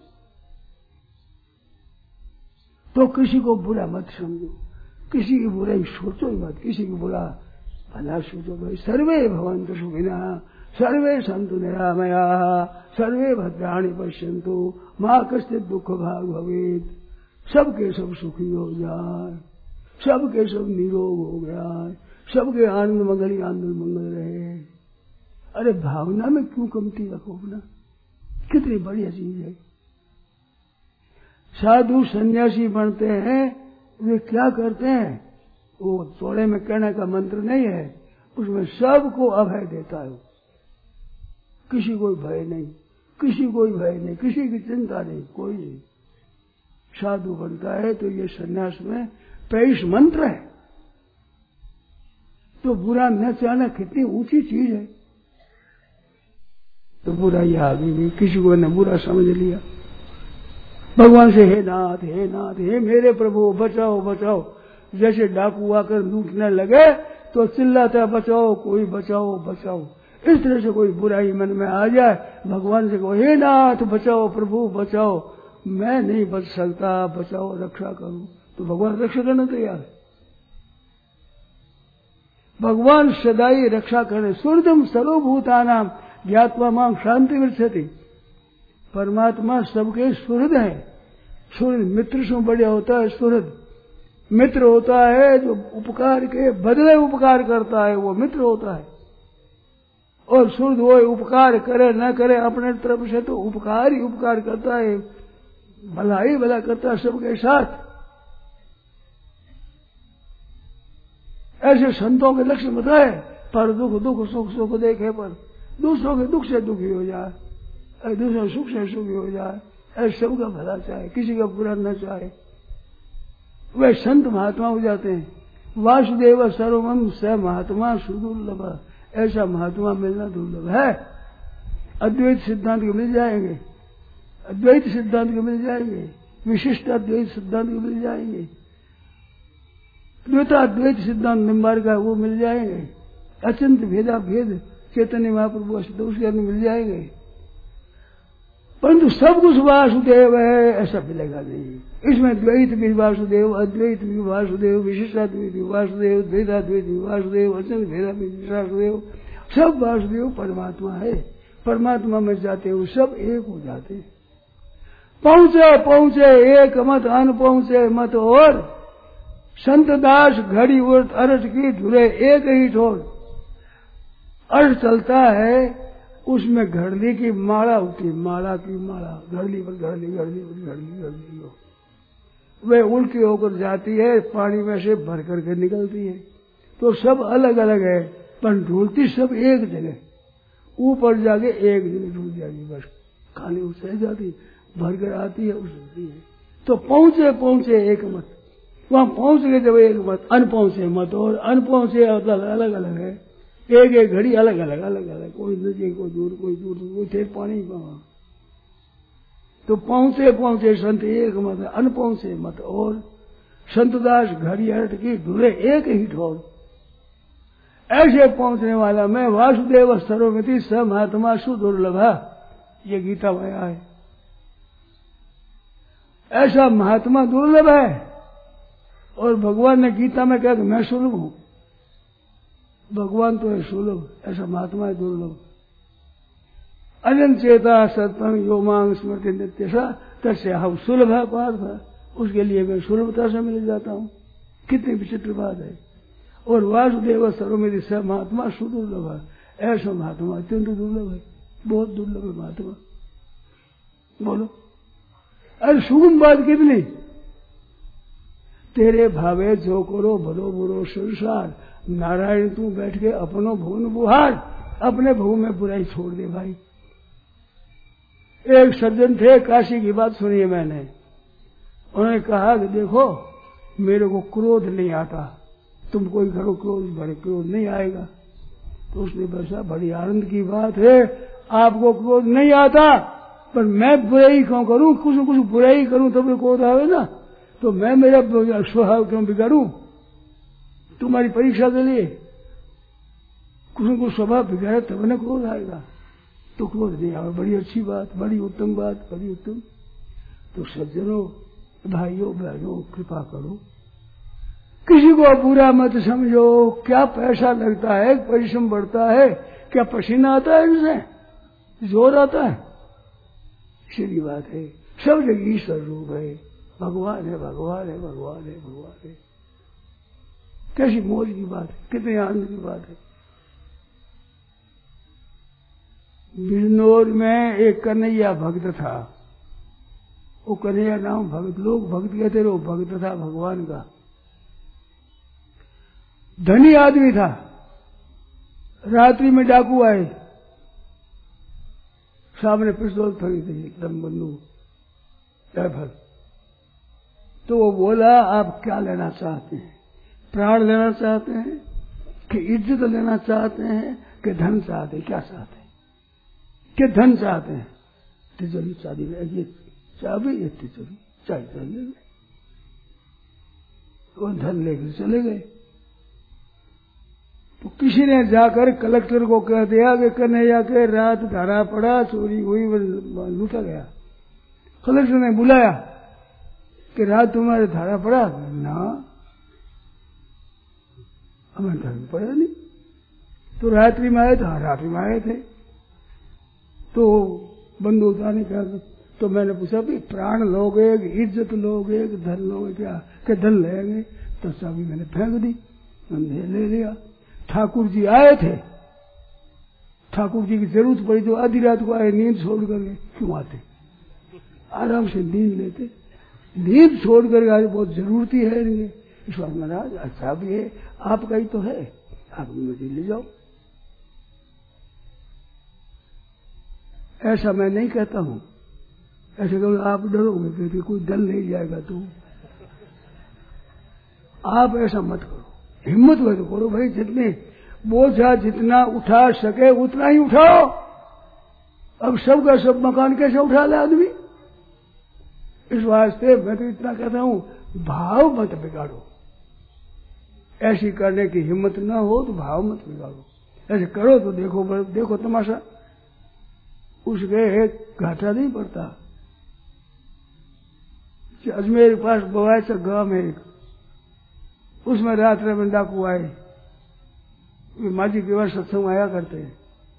तो किसी को बुरा मत समझो, किसी की बुराई सोचो ही मत, किसी की बुरा भला सोचो। भाई सर्वे भवन्तु सुखिनः, सर्वे सन्तु निरामयाः, सर्वे भद्राणि पश्यन्तु मा कश्चित् दुःख भाग भवेत्। सबके सब सुखी हो जाए, सबके सब निरोग हो जाए, सबके आनंद मंगल ही आनंद मंगल रहे। अरे भावना में क्यों कमती रखो अपना, कितनी बढ़िया चीज है। साधु सन्यासी बनते हैं, वे क्या करते हैं, वो थोड़े में कहने का मंत्र नहीं है, उसमें सबको अभय देता है। किसी कोई भय नहीं, किसी कोई भय नहीं, किसी की चिंता नहीं, कोई नहीं। साधु बनता है तो ये सन्यास में पेश मंत्र है। तो बुरा न चाहना कितनी ऊंची चीज है। तो बुरा ये आगे भी किसी को ने बुरा समझ लिया, भगवान से हे नाथ हे नाथ हे मेरे प्रभु बचाओ बचाओ। जैसे डाकू आकर लूटने लगे तो चिल्लाता बचाओ कोई बचाओ बचाओ। इस तरह से कोई बुराई मन में आ जाए, भगवान से कहो हे नाथ बचाओ प्रभु बचाओ, मैं नहीं बच सकता, बचाओ रक्षा करूं, तो भगवान रक्षा करने तैयार है। भगवान सदाई रक्षा करे। सुहृदम सर्वभूतानाम ज्ञात्वा मां शांति विरचति। परमात्मा सबके सुहृद है। सुहृद मित्र से बढ़िया होता है। सुहृद मित्र होता है जो उपकार के बदले उपकार करता है, वो मित्र होता है। और सुहृद वो उपकार करे न करे अपने तरफ से तो उपकार ही उपकार करता है, भला ही भला करता है सबके साथ। ऐसे संतों के लक्ष्य बताए, पर दुख दुख सुख सुख देखे पर दूसरों के दुख से दुखी हो जाए, दूसरों के सुख से सुखी हो जाए, ऐसे सबका भला चाहे, किसी का बुरा न चाहे, वे संत महात्मा हो जाते हैं। वासुदेव सर्वम स महात्मा सुदुर्लभ। ऐसा महात्मा मिलना दुर्लभ है। अद्वैत सिद्धांत के मिल जाएंगे, अद्वैत सिद्धांत के मिल जाएंगे, विशिष्ट अद्वैत सिद्धांत के मिल जाएंगे, द्वैता अद्वैत सिद्धांत निम्बार का वो मिल जाएंगे, अचिंत भेदा भेद चैतन्य महाप्रभु उसके मिल जाएंगे। परंतु सब कुछ वासुदेव है ऐसा मिलेगा नहीं। इसमें द्वैत भी वासुदेव, अद्वैत भी वासुदेव, विशिष्टाद्वैत भी वासुदेव, द्वैताद्वैत भी वासुदेव, अचिंत भेदा भी वासुदेव, सब वासुदेव परमात्मा है। परमात्मा में जाते हुए सब एक हो जाते हैं। पहुंचे पहुंचे एक मत, अन पहुंचे मत और। संत दास घड़ी उर्त अर्थ की धुरे एक ही ठोर। अर्थ चलता है उसमें घड़ली की माला होती, माला की माला, घड़ली पर घड़ली घड़ली पर घड़ली घड़ली हो, वे उल्टी होकर जाती है, पानी में से भर करके निकलती है। तो सब अलग अलग है पर ढूंढती सब एक जगह, ऊपर जाके एक जगह ढूंढ जाएगी, बस खाली उससे जाती भर कर आती है उसती है। तो पहुंचे पहुंचे एक मत, वहां पहुंच गए जब एक मत, अन पहुंचे मत और अन पहुंचे अलग अलग है। एक एक घड़ी अलग अलग अलग अलग, कोई नजदीक कोई दूर कोई दूर कोई थे पानी पावा। तो पहुंचे पहुंचे संत एक मत, अन पहुंचे मत और। संतदास घड़ी हट की ढूंढे एक ही ठोर। ऐसे पहुंचने वाला मैं वासुदेव सर्वमिति स महात्मा सुदुर्लभ, ये गीता में आया है। ऐसा महात्मा दुर्लभ है। और भगवान ने गीता में कहा कि मैं सुलभ हूं। भगवान तो है सुलभ, ऐसा महात्मा है दुर्लभ। अनंत चेता सत्पंग यो मांग स्मृति नित्य सा तस्य हम सुलभ है पार्थ है, उसके लिए मैं सुलभता से मिल जाता हूं। कितनी विचित्र बात है। और वासुदेव सर्वमिति स महात्मा सुदुर्लभ है, ऐसा महात्मा अत्यंत दुर्लभ है, बहुत दुर्लभ है महात्मा। बोलो अरे सुगम बात कितनी। तेरे भावे जो करो भलो बुरो संसार, नारायण तू बैठ के अपनो भुवन बुहार। अपने भू में बुराई छोड़ दे भाई। एक सज्जन थे, काशी की बात सुनिए मैंने। उन्होंने कहा कि देखो मेरे को क्रोध नहीं आता, तुम कोई करो क्रोध, बड़े क्रोध नहीं आएगा। तो उसने बसा बड़ी आनंद की बात है, आपको क्रोध नहीं आता, पर मैं बुराई क्यों करूं, कुछ न कुछ बुराई करूं तब क्रोध आवे ना। तो मैं मेरा स्वभाव क्यों बिगाड़ूं तुम्हारी परीक्षा के लिए। कुछ न कुछ स्वभाव बिगाड़े तब न क्रोध आएगा। तो क्रोध नहीं आवे, बड़ी अच्छी बात, बड़ी उत्तम बात, बड़ी उत्तम। तो सज्जनों भाइयों बहनों कृपा करो, किसी को बुरा मत समझो। क्या पैसा लगता है, परिश्रम बढ़ता है, क्या पसीना आता है इनसे, जोर आता है, सीधी बात है। सब जगह ईश्वर रूप है, भगवान है भगवान है भगवान है भगवान है। कैसी मौज की बात है, कितने आनंद की बात है। बिजनौर में एक कन्हैया भक्त था। वो कन्हैया नाम भक्त, लोग भक्त कहते रहे, वो भक्त था भगवान का। धनी आदमी था। रात्रि में डाकू आए, सामने पिस्तौल खड़ी थी, एकदम बंदूक राइफल। तो वो बोला, आप क्या लेना चाहते हैं? प्राण लेना चाहते हैं कि इज्जत लेना चाहते हैं कि धन चाहते हैं? क्या चाहते हैं? कि धन चाहते हैं? तिजोरी चाबी में ये चाबी, ये तिजोरी चाहिए चाहिए। वो धन लेकर चले गए। तो किसी ने जाकर कलेक्टर को कह दिया कि कन्हैया के रात धारा पड़ा, चोरी हुई, लूटा गया। कलेक्टर ने बुलाया कि रात तुम्हारे धारा पड़ा? ना, हमें धन पड़ा नहीं। तो रात्रि में आए थे? हाँ, रात्रि में आए थे। तो बंदूक उतारने का, तो मैंने पूछा भी प्राण लोगे, इज्जत लोगे, धन लोगे? क्या कि धन लेंगे। तो चाबी मैंने फेंक दी, मैंने ले लिया। ठाकुर जी आए थे। ठाकुर जी की जरूरत पड़ी तो आधी रात को आए, नींद छोड़ करके। क्यों आते? आराम से नींद लेते। नींद छोड़ करके आज बहुत जरूरती है इनके। ईश्वर महाराज अच्छा भी है, आपका ही तो है, आप मुझे ले जाओ। ऐसा मैं नहीं कहता हूं। ऐसे कहो आप डरोगे क्योंकि कोई दल नहीं जाएगा, तो आप ऐसा मत करो। हिम्मत हो तो करो भाई, जितने बोझा जितना उठा सके उतना ही उठाओ। अब सबका सब मकान कैसे उठा ले आदमी? इस वास्ते मैं तो इतना कहता हूं, भाव मत बिगाड़ो। ऐसी करने की हिम्मत ना हो तो भाव मत बिगाड़ो। ऐसे करो तो देखो देखो तमाशा, उसके एक घाटा नहीं पड़ता। अजमेर के पास बवायचा गांव है एक, उसमें रात में डाकू आए। वे माजी के बार सत्संग आया करते हैं।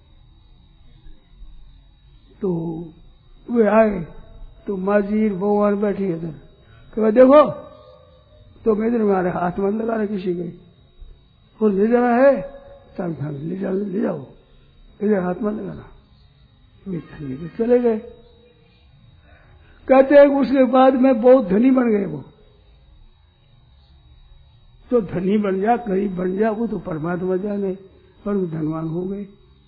तो वे आए तो माजी भगवान बैठी इधर, कि देखो तो मैं इधर हमारे हाथ में लगा रहे किसी के, और ले जाना है चाल खान ले जाओ, ले जाओ, इधर हाथ में लगाना। लेके चले गए। कहते हैं उसके बाद में बहुत धनी बन गए वो। तो धनी बन जा, गरीब बन जा, वो तो परमात्मा जाने, पर वो धनवान हो गए।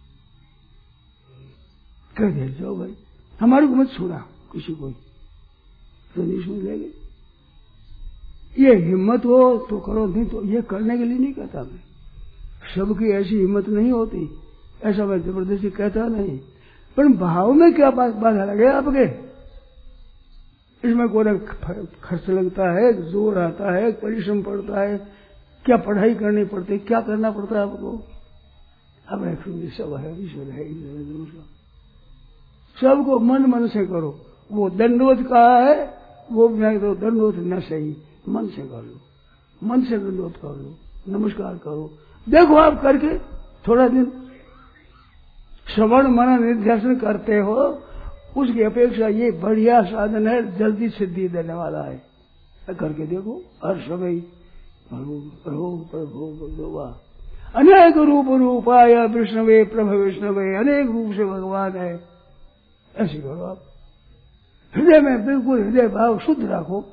कह दे जाओ भाई, हमारे को मत छूना किसी को, तो नहीं सुन लेंगे। ये हिम्मत हो तो करो, नहीं तो ये करने के लिए नहीं कहता मैं। सबकी ऐसी हिम्मत नहीं होती, ऐसा मैं जबरदस्ती कहता नहीं। पर भाव में क्या बाधा लगे आपके? इसमें कोई खर्च लगता है, जोर आता है, परिश्रम पड़ता है, क्या पढ़ाई करनी पड़ती है, क्या करना पड़ता है आपको? हमें फिर सब है, ईश्वर है, सबको मन मन से करो। वो दंडवत कहा है, वो नहीं तो दंडवत न सही, मन से कर लो, मन से दंडवत कर लो, नमस्कार करो। देखो आप करके थोड़ा दिन श्रवण मनन निध्यासन करते हो, उसकी अपेक्षा ये बढ़िया साधन है, जल्दी सिद्धि देने वाला है। करके देखो, हर समय प्रभु प्रभु प्रभु भगवा अनेक रूप रूपाय विष्णवे प्रभु विष्णवे, अनेक रूप से भगवान है। ऐसे करो आप, हृदय में बिल्कुल हृदय भाव शुद्ध रखो।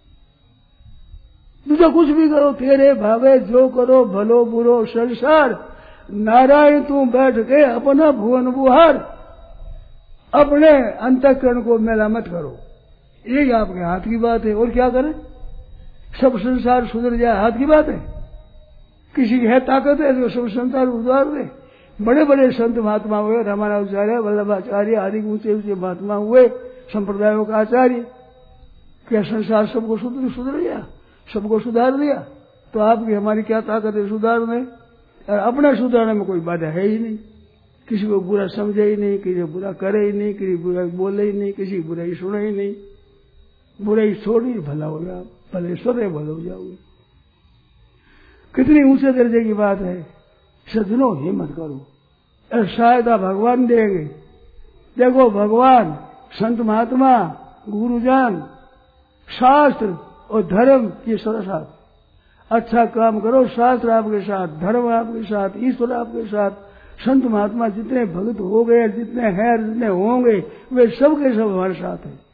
दूसरा कुछ भी करो, तेरे भावे जो करो, भलो बुरो संसार, नारायण तू बैठ के अपना भुवन बुहार, अपने अंतःकरण को मेला मत करो। ये आपके हाथ की बात है, और क्या करें? सब संसार सुधर जाए, हाथ की बात है? किसी की है ताकत है जो सब संसार उद्धार दे? बड़े बड़े संत महात्मा हुए, रामानुजाचार्य, वल्लभाचार्य आदि ऊंचे ऊंचे महात्मा हुए, संप्रदायों का आचार्य, क्या संसार सबको सुधर सुधर गया, सबको सुधार दिया? तो आपकी हमारी क्या ताकत है सुधारने? और अपना सुधारने में कोई बाधा है ही नहीं। किसी को बुरा समझे ही नहीं, किसी को बुरा करे ही नहीं, किसी बुरा बोले ही नहीं, किसी की बुराई सुने ही नहीं। बुराई छोड़ी, भला हो जाओ, भले स्वतः भले हो जाओगे। कितनी ऊंचे दर्जे की बात है। सज्जनों हिम्मत करो, शायद भगवान देंगे। देखो भगवान, संत महात्मा, गुरुजन, शास्त्र और धर्म, ये सारा साथ अच्छा काम करो, शास्त्र आपके साथ, धर्म आपके साथ, ईश्वर आपके साथ, संत महात्मा जितने भक्त हो गए, जितने हैं, जितने होंगे, वे सब के सब हमारे साथ हैं।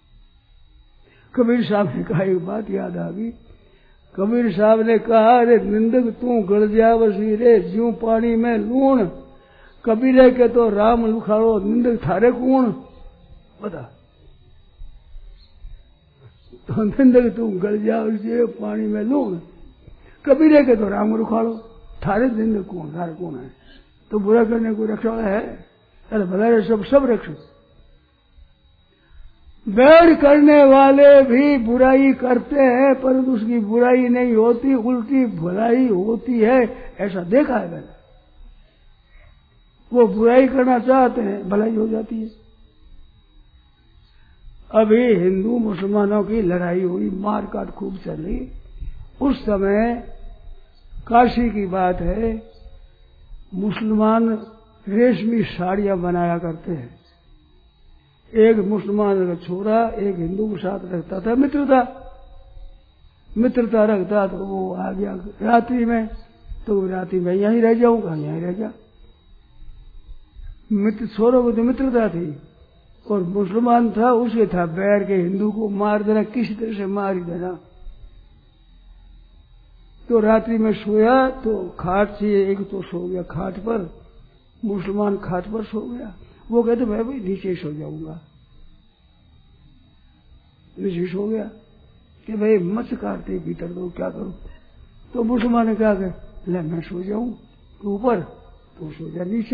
कबीर साहब ने कहा, एक बात याद आ गई। कबीर साहब ने कहा, अरे निंदक तू गड़ जावसी रे, ज्यों पानी में लूण, कबीरे के तो राम लुखाड़ो, निंदक थारे कौन बता। तो निंदक तू गड़ जावसी पानी में लूण, कबीरे के तो राम रुखाड़ो, थारे निंदक कौन, थारे कौन है। तो बुरा करने को रक्षा है, अरे भला सब सब रक्षक। बैर करने वाले भी बुराई करते हैं, परंतु उसकी बुराई नहीं होती, उल्टी भलाई होती है, ऐसा देखा है मैंने। वो बुराई करना चाहते हैं, भलाई हो जाती है। अभी हिंदू मुसलमानों की लड़ाई हुई, मार काट खूब चल रही। उस समय काशी की बात है, मुसलमान रेशमी साड़ियां बनाया करते हैं। एक मुसलमान का छोरा एक हिंदू के साथ रखता था, मित्रता मित्रता रखता, तो वो आ गया रात्रि में, तो रात्रि में यहीं रह जाऊंगा, यहीं रह जा। मित्र छोरों को तो मित्रता थी, और मुसलमान था, उसे था बैर के हिंदू को मार देना, किसी तरह से मार ही देना। तो रात्रि में सोया तो खाट से एक तो सो गया खाट पर, मुसलमान खाट पर सो गया। वो कहते मैं भाई नीचे सो जाऊंगा, नीचे सो गया कि भाई मत काटते भीतर, तो क्या करूं। तो मुसलमान ने क्या कहा, ले मैं सो जाऊं ऊपर, तो सो जा नीचे।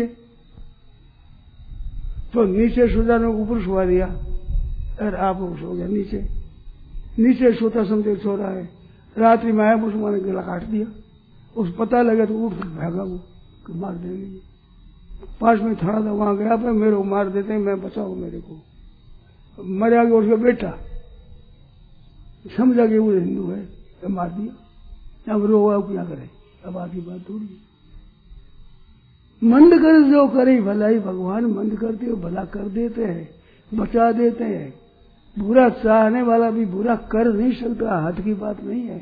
तो नीचे सो जाने को ऊपर सुवा दिया, और आप सो गया नीचे। नीचे सोता समझे सो रहा है, रात्रि में आया मुसलमान ने गला काट दिया। उस पता लगा तो उठ भागा वो कि मार देंगे। पास में थाना था, वहां गया, पर मेरे को मार देते हैं, मैं बचाओ मेरे को। मरा गया उसका बेटा, समझा कि वो हिंदू है, तो मार दिया। अब रो अब क्या करे, अब आगे बात थोड़ी। मंद कर जो करे भलाई, भगवान मंद करते हो भला कर देते हैं, बचा देते हैं। बुरा चाहने वाला भी बुरा कर नहीं सकता, हाथ की बात नहीं है।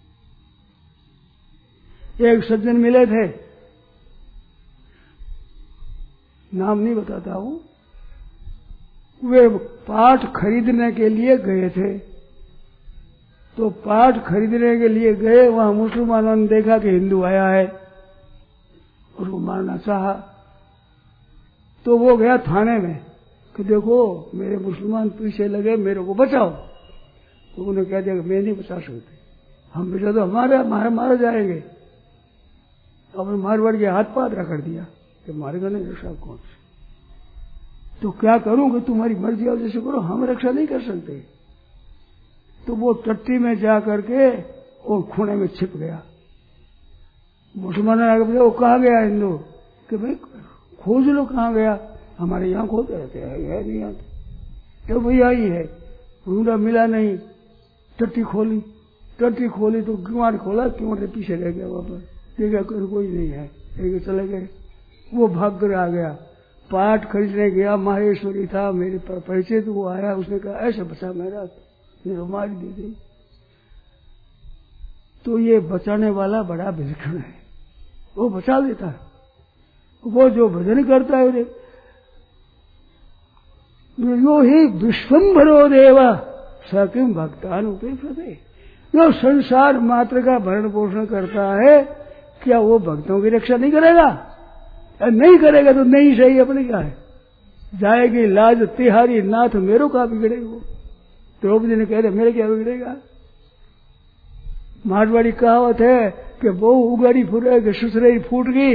एक सज्जन मिले थे, नाम नहीं बताता हूं, वे पाठ खरीदने के लिए गए थे। तो पाठ खरीदने के लिए गए, वहां मुसलमानों ने देखा कि हिंदू आया है, उसको मारना चाहा। तो वो गया थाने में कि देखो मेरे मुसलमान पीछे लगे, मेरे को बचाओ। तो उन्होंने कह दिया मैं नहीं बचा सकते, हम बचा तो हमारे हमारे मारे जाएंगे। और मारवाड़ के हाथ पादरा कर दिया कि मारेगा नहीं रक्षा कौन से। तो क्या करूं कि तुम्हारी मर्जी आओ जैसे करो, हम रक्षा नहीं कर सकते। तो वो टट्टी में जा करके और खूने में छिप गया। मुसलमान ने आगे पूछा वो कहाँ गया हिंदू, कि भाई खोज लो कहाँ गया, हमारे यहाँ खोजते रहते हैं, है नहीं आते। तो भैया ही है, ढूंढा मिला नहीं, टट्टी खोली, टट्टी खोली तो किवाड़ खोला, किवाड़ से पीछे रह गया वापस, देखा कोई नहीं है, लेके चले गए। वो भाग कर आ गया, पाठ खरीदने गया, माहेश्वरी था मेरे पर परिचय, तो वो आया, उसने कहा ऐसे बचा मेरा, मेरे मारी दे दी। तो ये बचाने वाला बड़ा विलक्षण है, वो बचा देता है। वो जो भजन करता है यो ही विश्वम्भरो देवा सकिम भक्तान उपेक्षते, जो संसार मात्र का भरण पोषण करता है, क्या वो भक्तों की रक्षा नहीं करेगा? नहीं करेगा तो नहीं सही, अपने क्या है, जाएगी लाज तिहारी नाथ मेरो का बिगड़ेगा। द्रौपदी ने कह रहे मेरे क्या बिगड़ेगा। मारवाड़ी कहावत है कि बहू उगाड़ी फूटे कि सुसरेरी फूट गई।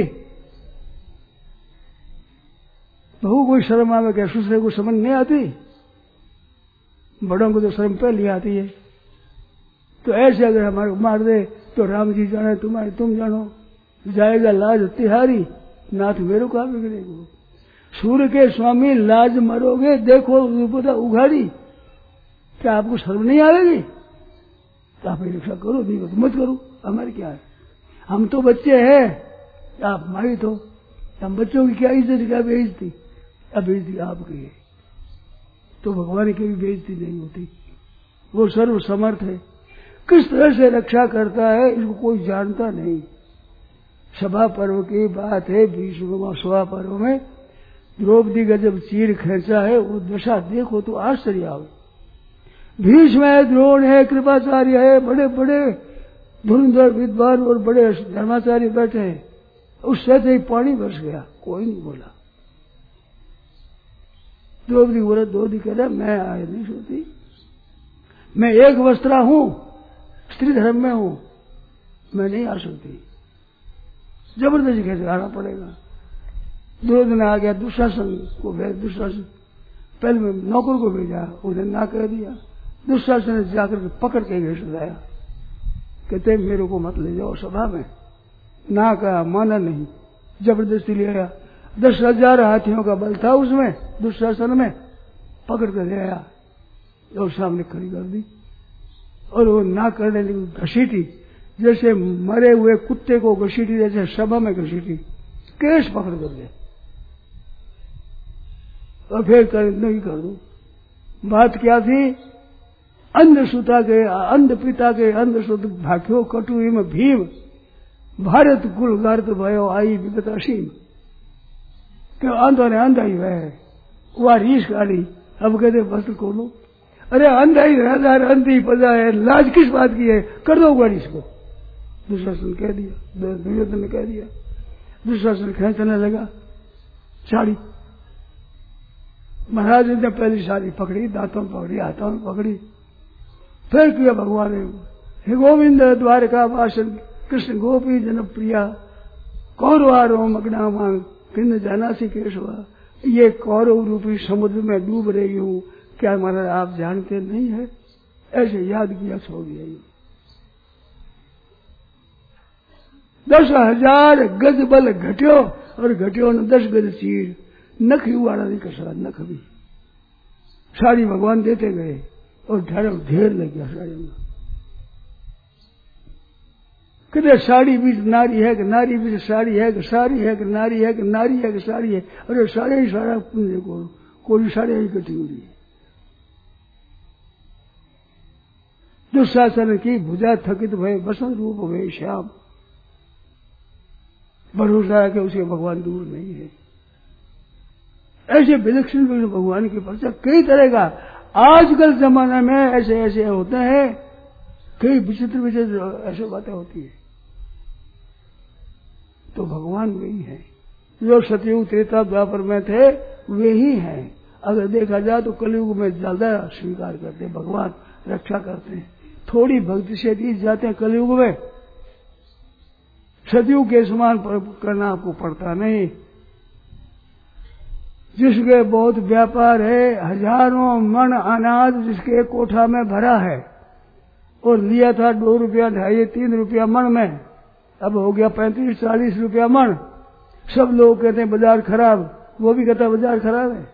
बहू कोई शर्म आवे क्या सुसरे को समझ नहीं आती, बड़ों को तो शर्म पहले आती है। तो ऐसे अगर हमारे मार दे तो राम जी जाने तुम्हारे तुम जानो, जाएगा लाज तिहारी नाथ मेरो का बिगड़ेगा। सूर्य के स्वामी लाज मरोगे, देखो उघाड़ी, क्या आपको शर्म नहीं आएगी? तो आप रक्षा करो, नहीं तो मत करो, हमारे क्या है, हम तो बच्चे हैं, आप हमारी तो, हम बच्चों की क्या इज्जत क्या बेइज्जती, अब बेइज्जती आपकी है, तो भगवान की भी बेइज्जती नहीं होती। वो सर्व समर्थ है। किस तरह से रक्षा करता है इसको कोई जानता नहीं। सभा पर्व की बात है, भीष्म सभा पर्व में द्रौपदी का जब चीर खींचा है वो दशा देखो तो आश्चर्य आओ। भीष्म है, द्रोण है, कृपाचार्य है, बड़े बड़े धुरंधर विद्वान और बड़े धर्माचार्य बैठे हैं, उससे तो पानी बरस गया, कोई नहीं बोला। द्रौपदी बोला, द्रौपदी कह रहा मैं आए नहीं सोती, मैं एक वस्त्रा हूं, स्त्री धर्म में हूं, मैं नहीं आ सकती, जबरदस्ती कैसे आना पड़ेगा। दुर्योधन आ गया, दुशासन को भेज, दुशासन पहले में नौकर को भेजा, उन्हें ना कह दिया। दुशासन ने जाकर पकड़ के भेज लाया, कहते मेरे को मत ले जाओ सभा में, ना कहा, माना नहीं, जबरदस्ती ले आया। दस हजार हाथियों का बल था उसमें, दुशासन में, पकड़ कर ले आया और सामने खड़ी कर दी और वो ना करने लगी, घसीटी, जैसे मरे हुए कुत्ते को घसीटी, जैसे सभा में घसीटी, केस पकड़ कर ले और फिर कर नहीं कर दू। बात क्या थी? अंध सुता के अंध पिता के अंध सुत भाख्यो कटु में भीम भारत कुल गर्त भयो आई विगत असीम, क्यों अंधों ने अंधा ही वह वह रीस काली। अब कहते वस्त्र खोलो, अरे अंधा ही हजार अंधी पदा है, लाज किस बात की है, कर दो गणेश को। दुशासन कह दिया, दुर्योधन ने कह दिया। दुशासन खींचने लगा साड़ी, महाराज ने पहली साड़ी पकड़ी, दांतों में पकड़ी, हाथों में पकड़ी, फिर किया भगवान ने, हे गोविंद द्वारका वासन कृष्ण गोपी जनप्रिया कौरवारो मगना मांग किन्न जाना सी केशवा, ये कौरव रूपी समुद्र में डूब रही हूं, क्या महाराज आप जानते नहीं है? ऐसे याद किया, छोड़ दिया। दस हजार गज बल घट्यो और घट्यो ने दस गज चीर, नख वाला नहीं कसरा, नख भी साड़ी भगवान देते गए और ढेर ढेर लग गया साड़ी में। कहते साड़ी भी नारी है कि नारी भी साड़ी है कि साड़ी है कि नारी है कि नारी है कि साड़ी है, अरे सारे ही सारा पुण्य को कोई साड़ी ही इकट्ठी हो रही है। दुशासन की भुजा थकित भय बसंत रूप भय श्याम, भरोसा के उसे भगवान दूर नहीं है। ऐसे विलक्षण भगवान की परिचय कई तरह का आजकल जमाने में ऐसे ऐसे होते हैं, कई विचित्र विचित्र ऐसे बातें होती है। तो भगवान वही है जो सतयुग त्रेता द्वापर में थे, वे ही हैं। अगर देखा जाए तो कलयुग में ज्यादा स्वीकार करते हैं, भगवान रक्षा करते हैं, थोड़ी भक्ति से दी जाते हैं कलयुग में, सतयुग के समान करना आपको पड़ता नहीं। जिसके बहुत व्यापार है, हजारों मन अनाज जिसके कोठा में भरा है और लिया था दो रुपया ढाई तीन रुपया मन में, अब हो गया पैंतीस चालीस रुपया मन। सब लोग कहते हैं बाजार खराब, वो भी कहता है बाजार खराब है।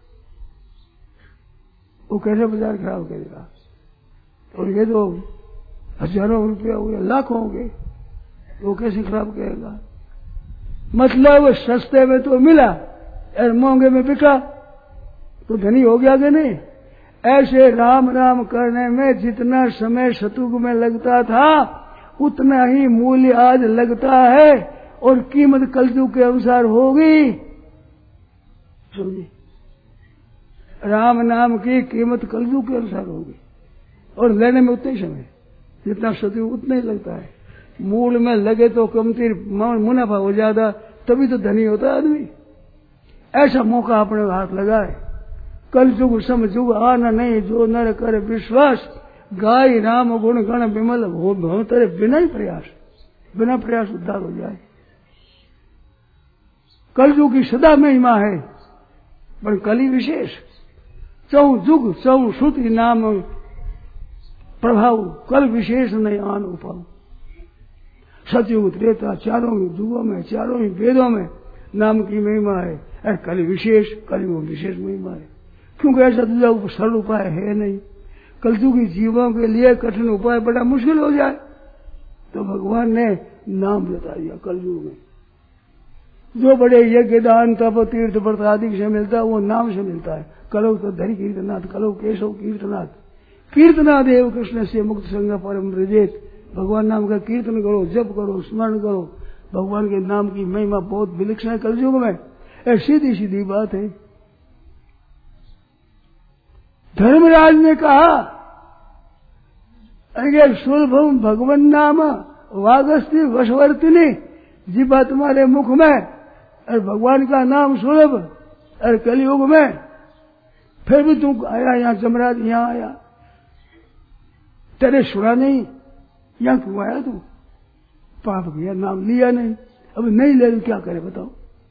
वो कैसे बाजार खराब करेगा? और ये तो हजारों रुपया हुए, लाखों हो गए, वो कैसे खराब करेगा? मतलब सस्ते में तो मिला और महंगे में बिका तो धनी हो गया कि नहीं? ऐसे राम राम करने में जितना समय सतयुग में लगता था उतना ही मूल्य आज लगता है, और कीमत कलयुग के अनुसार होगी। समझिए, राम नाम की कीमत कलयुग के अनुसार होगी और लेने में उतना ही समय, जितना सतयुग उतना ही लगता है। मूल में लगे तो कमती मुनाफा हो जाता, तभी तो धनी होता आदमी। ऐसा मौका अपने हाथ लगाए। कल युग समझुग आना नहीं, जो नर करे विश्वास, गाय राम गुण गण विमल हो भव तेरे बिना ही प्रयास, बिना प्रयास उद्धार हो जाए। कल युग की सदा महिमा है, पर कली विशेष चौ जुग चौ श्रुति नाम प्रभाव, कल विशेष नहीं आन उपाव। सतयुग त्रेता चारों ही युगों में, चारों ही वेदों में नाम की महिमा है। कल विशेष, कलयुग विशेष महिमा है, क्योंकि ऐसा दूसरा सरल उपाय है नहीं। कलयुगी जीवों के लिए कठिन उपाय बड़ा मुश्किल हो जाए तो भगवान ने नाम बता दिया। कलयुग में जो बड़े यज्ञ दान तप तीर्थ व्रत आदि से मिलता है वो नाम से मिलता है। कलो तो धरी कीर्तनाथ, कलो केशव कीर्तनाथ, कीर्तनादेव कृष्ण से मुक्त संग परम ब्रजेत। भगवान नाम का कीर्तन करो, जप करो, स्मरण करो। भगवान के नाम की महिमा बहुत विलक्षण है कलयुग में। ये सीधी सीधी बात है। धर्मराज ने कहा अरे सुलभम भगवान नाम वागस्ती वशवर्तिनी, जीवा तुम्हारे मुख में और भगवान का नाम सुलभ और कलयुग में, फिर भी तू आया यहाँ जमराज, यहाँ आया, तेरे सुना नहीं, यहाँ क्यों आया तू? पाप किया, नाम लिया नहीं, अब नहीं ले क्या करे बताओ?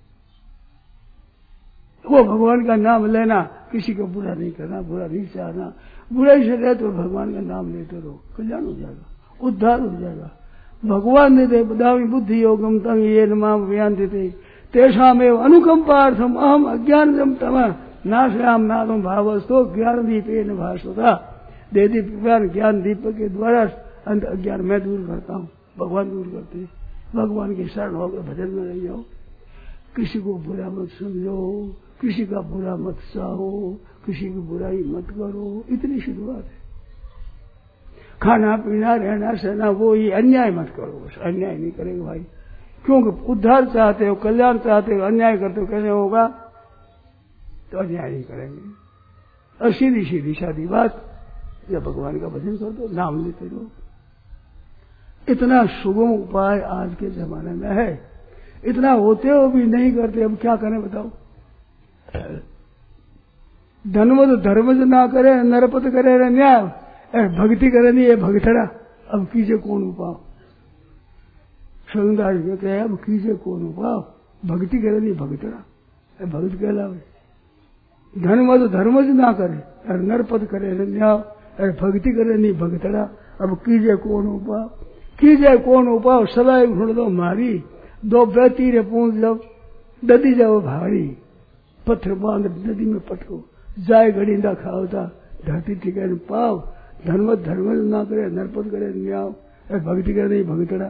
वो भगवान का नाम लेना, किसी को बुरा नहीं करना, बुरा नहीं चाहना, बुराई से रहे तो भगवान का नाम लेते रहो, कल्याण हो जाएगा, उद्धार हो जाएगा। भगवान देते बदामी बुद्धि योगम तंग ये नमाम व्यान देते तेषामेव अनुकंपार्थम अहम अज्ञान जम तम नाशयाम नादम भावस्तो ज्ञान दीपेन भाषता। दे दीप ज्ञान दीपक के द्वारा अंत अज्ञान मैं दूर करता हूँ, भगवान दूर करते हैं। भगवान के शरण होकर भजन में रह जाओ, किसी को बुरा मत समझो, किसी का बुरा मत चाहो, किसी की बुराई मत करो, इतनी सी बात है। खाना पीना रहना सहना वो ही, अन्याय मत करो, बस अन्याय नहीं करेंगे भाई, क्योंकि उद्धार चाहते हो, कल्याण चाहते हो, अन्याय करते हो कैसे होगा? तो अन्याय नहीं करेंगे। और सीधी सीधी सादी बात, जब भगवान का भजन कर दो, नाम लेते रहो। इतना सुगम उपाय आज के जमाने में है, इतना होते हो भी नहीं करते, अब क्या करें बताओ? धनवत धर्मज ना करे, नरपत करे न न्याय, भक्ति करे नहीं ये भगतड़ा, अब कीजिए कौन उपाय? संदास कहते हैं अब कीजिए कौन उपाय? भक्ति करे नहीं भगतड़ा, भगत कहलावे। धनवत धर्मज ना करे और नरपत करे न न्याय, और भक्ति करे नहीं भगतड़ा, अब कीजिए कौन उपाय? कीजिए कौन उपाय? सलाह ढूंढ दो मारी, दो बेतीरे पूंछ लो, नदी जाओ भारी, पत्थर बांध नदी में पटको, जाए गड़ींदा खावता, धरती टिके पाव। धर्मत धर्म ना करे, नरपत करे न्याय, भक्ति करे नहीं भगतड़ा।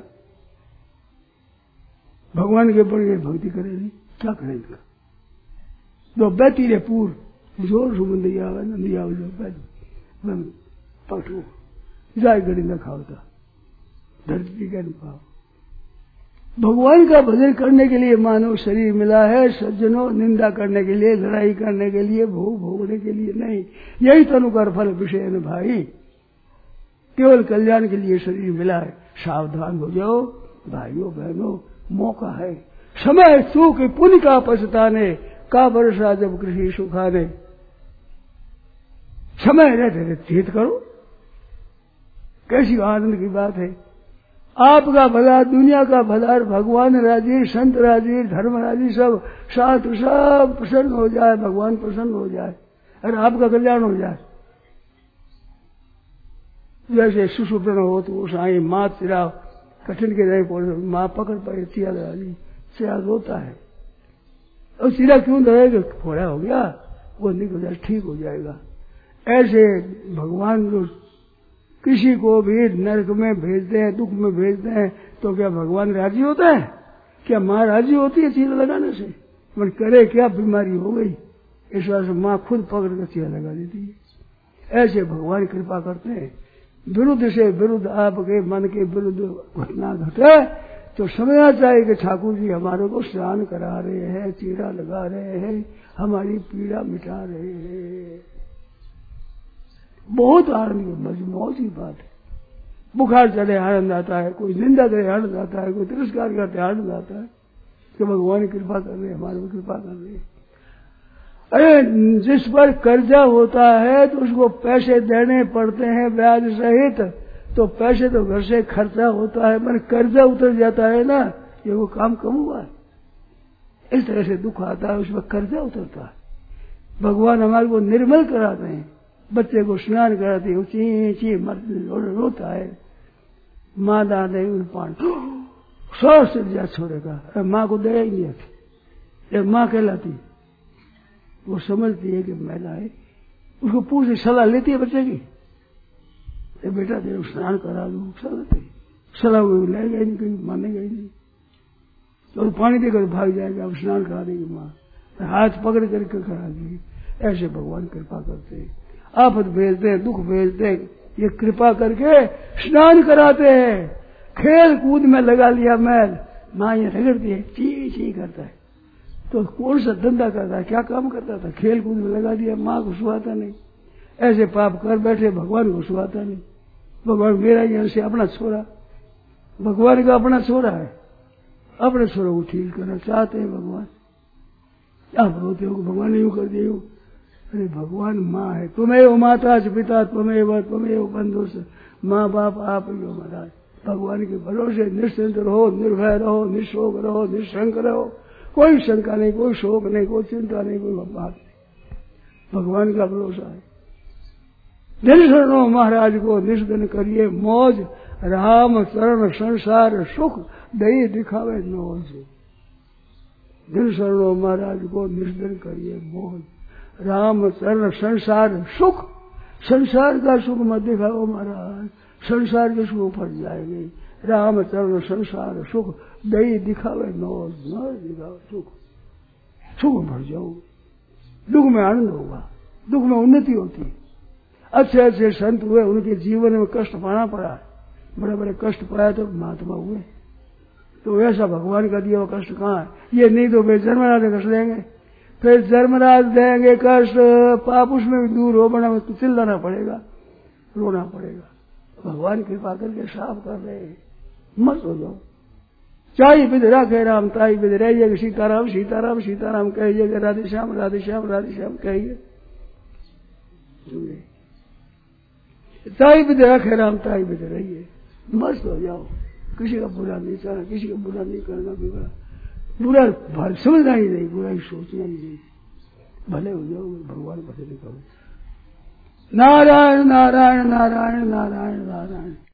भगवान के बड़े भक्ति करे नहीं, क्या करे इनका? दो बेतीरे पूर जोर सुबंदी आवे, नदी आवे जो पटको, जाए गड़ींदा खावता, धरती टिके पाव। भगवान का भजन करने के लिए मानव शरीर मिला है सज्जनों, निंदा करने के लिए, लड़ाई करने के लिए, भोग भोगने के लिए नहीं। यही तनुकर फल विषय है भाई, केवल कल्याण के लिए शरीर मिला है। सावधान हो जाओ भाइयों बहनों, मौका है, समय सुख पुण्य का पछताने का वर्षा जब कृषि सुखाने। समय रहते रहते तीर्थ करो, कैसी आनंद की बात है। आपका भला, दुनिया का भला, भगवान राजी, संत राजी, धर्म राजी, सब साथ सब प्रसन्न हो जाए, भगवान प्रसन्न हो जाए और आपका कल्याण हो जाए। जैसे सुसुप्न हो तो साई मात सिरा कठिन के रहे, माँ पकड़ पाए चिया राजी, चिया रोता है और सिरा क्यों रहेगा? फोड़ा हो गया, वो निकल जाए, ठीक हो जाएगा। ऐसे भगवान जो किसी को भी नरक में भेजते हैं, दुख में भेजते हैं, तो क्या भगवान राजी होता है? क्या माँ राजी होती है चीला लगाने से? मन करे क्या, बीमारी हो गई, इस वजह से माँ खुद पकड़ कर चीला लगा देती है। ऐसे भगवान कृपा करते हैं। विरुद्ध से विरुद्ध आपके मन के विरुद्ध घटना घटे तो समझना चाहिए कि ठाकुर जी हमारे को स्नान करा रहे हैं, चीरा लगा रहे हैं, हमारी पीड़ा मिटा रहे हैं। बहुत आनंद मौज की बात है। बुखार चढ़े आनंद आता है, कोई निंदा करे आनंद आता है, कोई तिरस्कार करते आनंद आता है कि भगवान कृपा कर रहे हैं, हमारे को कृपा कर रहे हैं। अरे जिस पर कर्जा होता है तो उसको पैसे देने पड़ते हैं ब्याज सहित, तो पैसे तो घर से खर्चा होता है, पर कर्जा उतर जाता है ना, ये वो काम कम हुआ है। इस तरह से दुख आता है, उसमें कर्जा उतरता है। भगवान हमारे को निर्मल कराते हैं, बच्चे को स्नान कराते हैं, ची ची रोता है, माँ दादे पानी सौ से जा छोड़ेगा, माँ को दया ही नहीं आती, एक माँ कहलाती, वो समझती है कि मैला है, उसको पूछे सलाह लेती है बच्चे की, ए बेटा तेरे स्नान करा दो, सलाह सलाह वो लेगा ही नहीं, कहीं मानेगा ही नहीं, और पानी देकर भाग जाएगा, अब स्नान करा देगी माँ, हाथ पकड़ करके करा देगी। ऐसे भगवान कृपा करते हैं। आफत भेजते हैं, दुख भेजते हैं, ये कृपा करके स्नान कराते हैं। खेल कूद में लगा लिया मैल, माँ ये रगड़ती है, ची ची करता है। तो कौन सा धंधा करता है, क्या काम करता था? खेल कूद में लगा दिया, माँ को सुहाता नहीं। ऐसे पाप कर बैठे, भगवान को सुहाता नहीं। भगवान मेरा यहाँ से अपना छोरा, भगवान का अपना छोरा है, अपने छोरों को ठीक करना चाहते हैं भगवान। आप रोते हो भगवान ने यूं कर दिया, अरे भगवान माँ है, तुम्हें माता पिता तुम्हें तुम्हें बंधु से, माँ बाप आप ही हो महाराज। भगवान के भरोसे निश्चिंत रहो, निर्भय रहो, निशोक रहो, निशंक रहो, कोई शंका नहीं, कोई शोक नहीं, कोई चिंता नहीं, कोई बात नहीं। भगवान का भरोसा है। दिन शरणो महाराज को निष्दिन करिए मौज, राम चरण संसार सुख दई दिखावे नौज। दिन शरणो महाराज को निष्दिन करिए मौज, राम चरण संसार सुख। संसार का सुख मत दिखाओ महाराज, संसार के सुख फट जाएंगे। राम चरण संसार सुख दई दिखावे नौज, नौज दिखावे सुख, सुख भर जाओ। दुख में आनंद होगा, दुख में उन्नति होती है। अच्छे अच्छे संत हुए, उनके जीवन में कष्ट पाना पड़ा, बड़े बड़े कष्ट पाया तो महात्मा हुए। तो ऐसा भगवान का दिया हुआ कष्ट कहाँ है? ये नहीं तो वे जन्मराज कष्ट देंगे, फिर जन्मराज देंगे कष्ट, पाप उसमें भी दूर हो बना तो चिल्लाना पड़ेगा, रोना पड़ेगा। भगवान कृपा करके साफ कर रहे, मत हो जाओ। चाहे विध राखे राम, ताई विध रहिए, सीताराम सीताराम सीताराम कहिए, राधे श्याम राधे श्याम राधे श्याम कहिए। ताई विध राखे राम, ताई विध रहिए, मस्त हो जाओ। किसी का बुरा नहीं चाहना, किसी का बुरा नहीं करना, बुरा बुरा भर समझना ही नहीं, बुरा ही सोचना ही नहीं, भले हो जाओ, भगवान भले करो। नारायण नारायण नारायण नारायण नारायण।